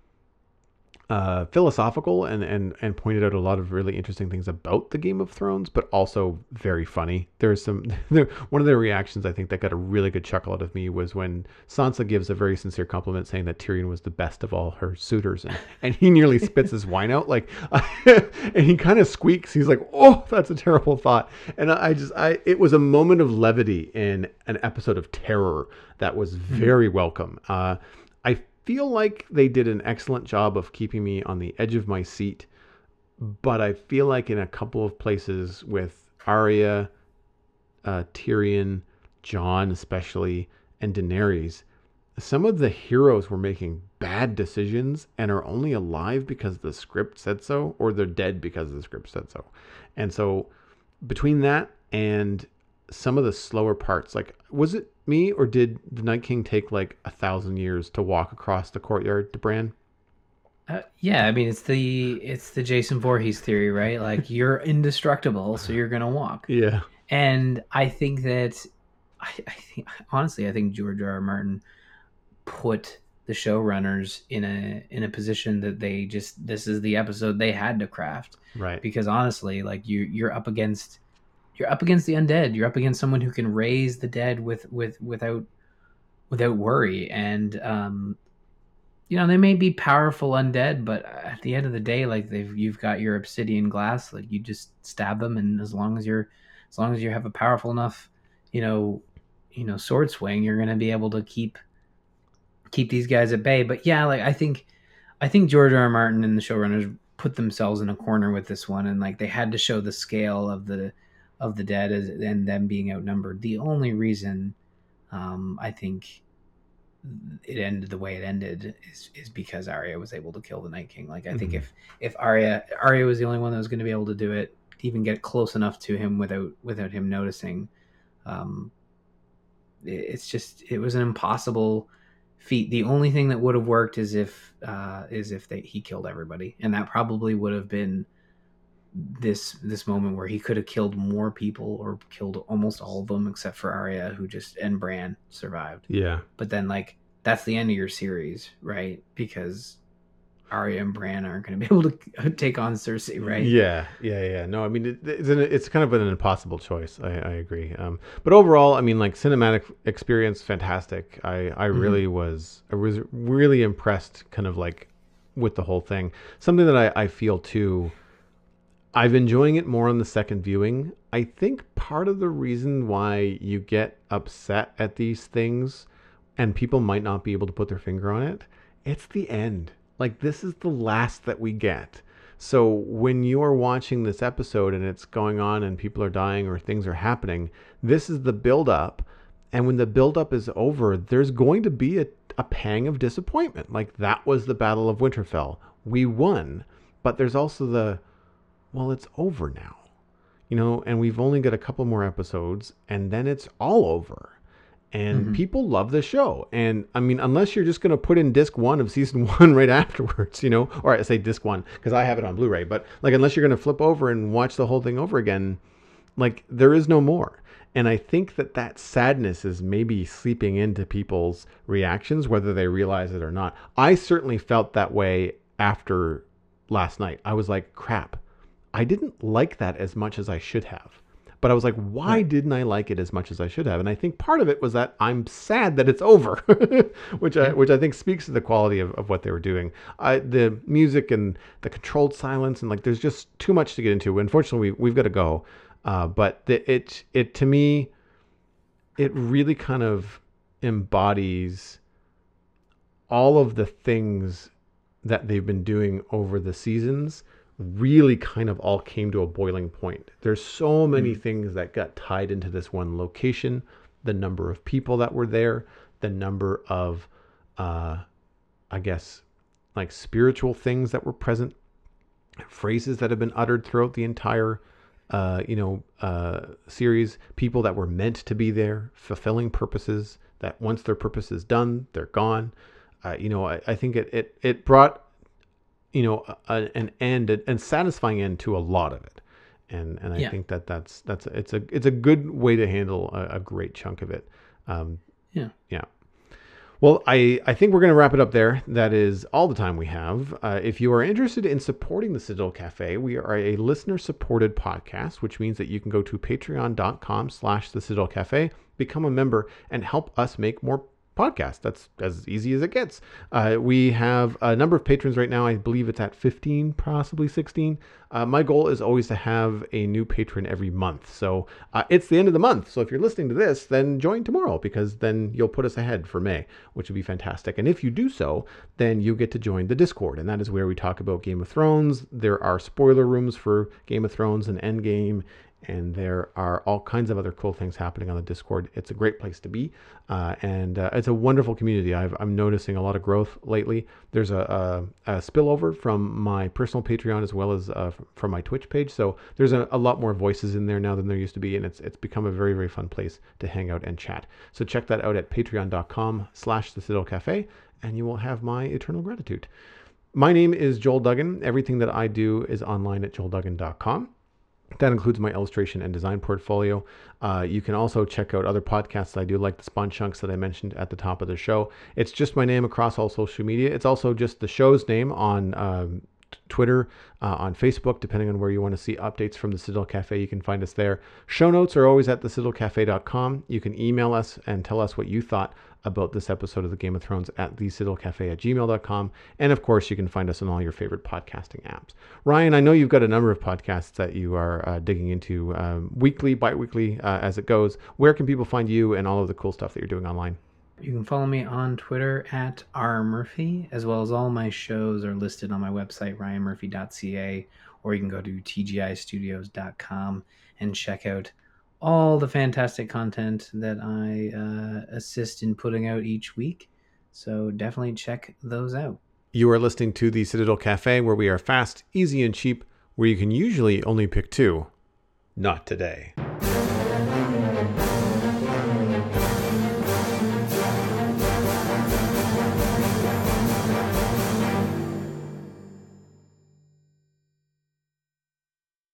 uh, philosophical and, and and pointed out a lot of really interesting things about the Game of Thrones, but also very funny. There's some there, one of the reactions I think that got a really good chuckle out of me was when Sansa gives a very sincere compliment saying that Tyrion was the best of all her suitors, and, and he nearly spits his wine out, like, and he kind of squeaks. He's like, "Oh, that's a terrible thought." And I just I it was a moment of levity in an episode of terror that was Mhm. very welcome. Uh, I feel like they did an excellent job of keeping me on the edge of my seat, but I feel like in a couple of places with Arya, uh, Tyrion, Jon especially, and Daenerys, some of the heroes were making bad decisions and are only alive because the script said so, or they're dead because the script said so. And so between that and some of the slower parts, like, was it me or did the Night King take like a thousand years to walk across the courtyard to Bran? Uh, yeah, I mean it's the it's the Jason Voorhees theory, right? Like you're indestructible, so you're gonna walk. Yeah. And I think that I, I think honestly, I think George R. R. Martin put the showrunners in a in a position that they just this is the episode they had to craft Right. because honestly, like you you're up against you're up against the undead. You're up against someone who can raise the dead with with without without worry and um you know, they may be powerful undead, but at the end of the day, like they've you've got your obsidian glass, like you just stab them, and as long as you're as long as you have a powerful enough, you know, you know, sword swing, you're gonna be able to keep keep these guys at bay. But yeah, like I think I think George R. R. Martin and the showrunners put themselves in a corner with this one, and like they had to show the scale of the of the dead as, and them being outnumbered. The only reason um, I think it ended the way it ended is is because Arya was able to kill the Night King. Like I think Mhm. if if Arya Arya was the only one that was going to be able to do it, even get close enough to him without without him noticing, um, it, it's just it was an impossible feat. The only thing that would have worked is if uh, is if they, he killed everybody, and that probably would have been this this moment where he could have killed more people or killed almost all of them except for Arya, who just and Bran survived. Yeah. But then like that's the end of your series, right? Because Arya and Bran aren't going to be able to take on Cersei, right? Yeah, yeah, yeah. No, I mean, it, it's an, it's kind of an impossible choice. I, I agree. Um, but overall, I mean, like cinematic experience, fantastic. I, I really mm-hmm. was, I was really impressed, kind of like with the whole thing. Something that I, I feel too. I've enjoying it more on the second viewing. I think part of the reason why you get upset at these things, and people might not be able to put their finger on it, it's the end. Like, this is the last that we get. So when you're watching this episode and it's going on and people are dying or things are happening, this is the build-up. And when the build-up is over, there's going to be a, a pang of disappointment. Like, that was the Battle of Winterfell. We won. But there's also the, well, it's over now. You know, and we've only got a couple more episodes, and then it's all over. And mm-hmm. people love the show. And I mean, unless you're just going to put in disc one of season one right afterwards, you know, or I say disc one because I have it on Blu-ray, but like, unless you're going to flip over and watch the whole thing over again, like there is no more. And I think that that sadness is maybe seeping into people's reactions, whether they realize it or not. I certainly felt that way after last night. I was like, crap, I didn't like that as much as I should have. But I was like, why right. didn't I like it as much as I should have? And I think part of it was that I'm sad that it's over, which I which I think speaks to the quality of, of what they were doing. I, the music and the controlled silence, and like there's just too much to get into. Unfortunately, we, we've got to go. Uh, but the, it it to me, it really kind of embodies all of the things that they've been doing over the seasons. Really kind of all came to a boiling point. There's so many mm-hmm. things that got tied into this one location, the number of people that were there, the number of, uh, I guess, like spiritual things that were present, phrases that have been uttered throughout the entire, uh, you know, uh, series, people that were meant to be there, fulfilling purposes that once their purpose is done, they're gone. Uh, you know, I, I think it, it, it brought, you know, a, an end, and satisfying end to a lot of it, and and I yeah. think that that's that's it's a it's a good way to handle a, a great chunk of it. Um, yeah, yeah. Well, I I think we're going to wrap it up there. That is all the time we have. Uh, if you are interested in supporting the Citadel Cafe, we are a listener-supported podcast, which means that you can go to patreon dot com slash the Citadel Cafe, become a member, and help us make more podcast. That's as easy as it gets. Uh, we have a number of patrons right now. I believe it's at fifteen, possibly sixteen. Uh, my goal is always to have a new patron every month. So uh, it's the end of the month. So if you're listening to this, then join tomorrow, because then you'll put us ahead for May, which would be fantastic. And if you do so, then you get to join the Discord. And that is where we talk about Game of Thrones. There are spoiler rooms for Game of Thrones and Endgame. And there are all kinds of other cool things happening on the Discord. It's a great place to be. Uh, and uh, it's a wonderful community. I've, I'm noticing a lot of growth lately. There's a, a, a spillover from my personal Patreon as well as uh, from my Twitch page. So there's a, a lot more voices in there now than there used to be. And it's it's become a very, very fun place to hang out and chat. So check that out at patreon dot com slash the Citadel Cafe. And you will have my eternal gratitude. My name is Joel Duggan. Everything that I do is online at joel duggan dot com. That includes my illustration and design portfolio. Uh, you can also check out other podcasts I do, like the Spawn Chunks that I mentioned at the top of the show. It's just my name across all social media. It's also just the show's name on um, Twitter, uh, on Facebook, depending on where you want to see updates from the Citadel Cafe. You can find us there. Show notes are always at the citadel cafe dot com. You can email us and tell us what you thought about this episode of the Game of Thrones at the citadel cafe at gmail dot com. And of course, you can find us on all your favorite podcasting apps. Ryan, I know you've got a number of podcasts that you are uh, digging into um, weekly, bi-weekly uh, as it goes. Where can people find you and all of the cool stuff that you're doing online? You can follow me on Twitter at rmurphy, as well as all my shows are listed on my website, ryan murphy dot c a, or you can go to t g i studios dot com and check out all the fantastic content that I uh, assist in putting out each week. So definitely check those out. You are listening to the Citadel Cafe, where we are fast, easy, and cheap, where you can usually only pick two. Not today.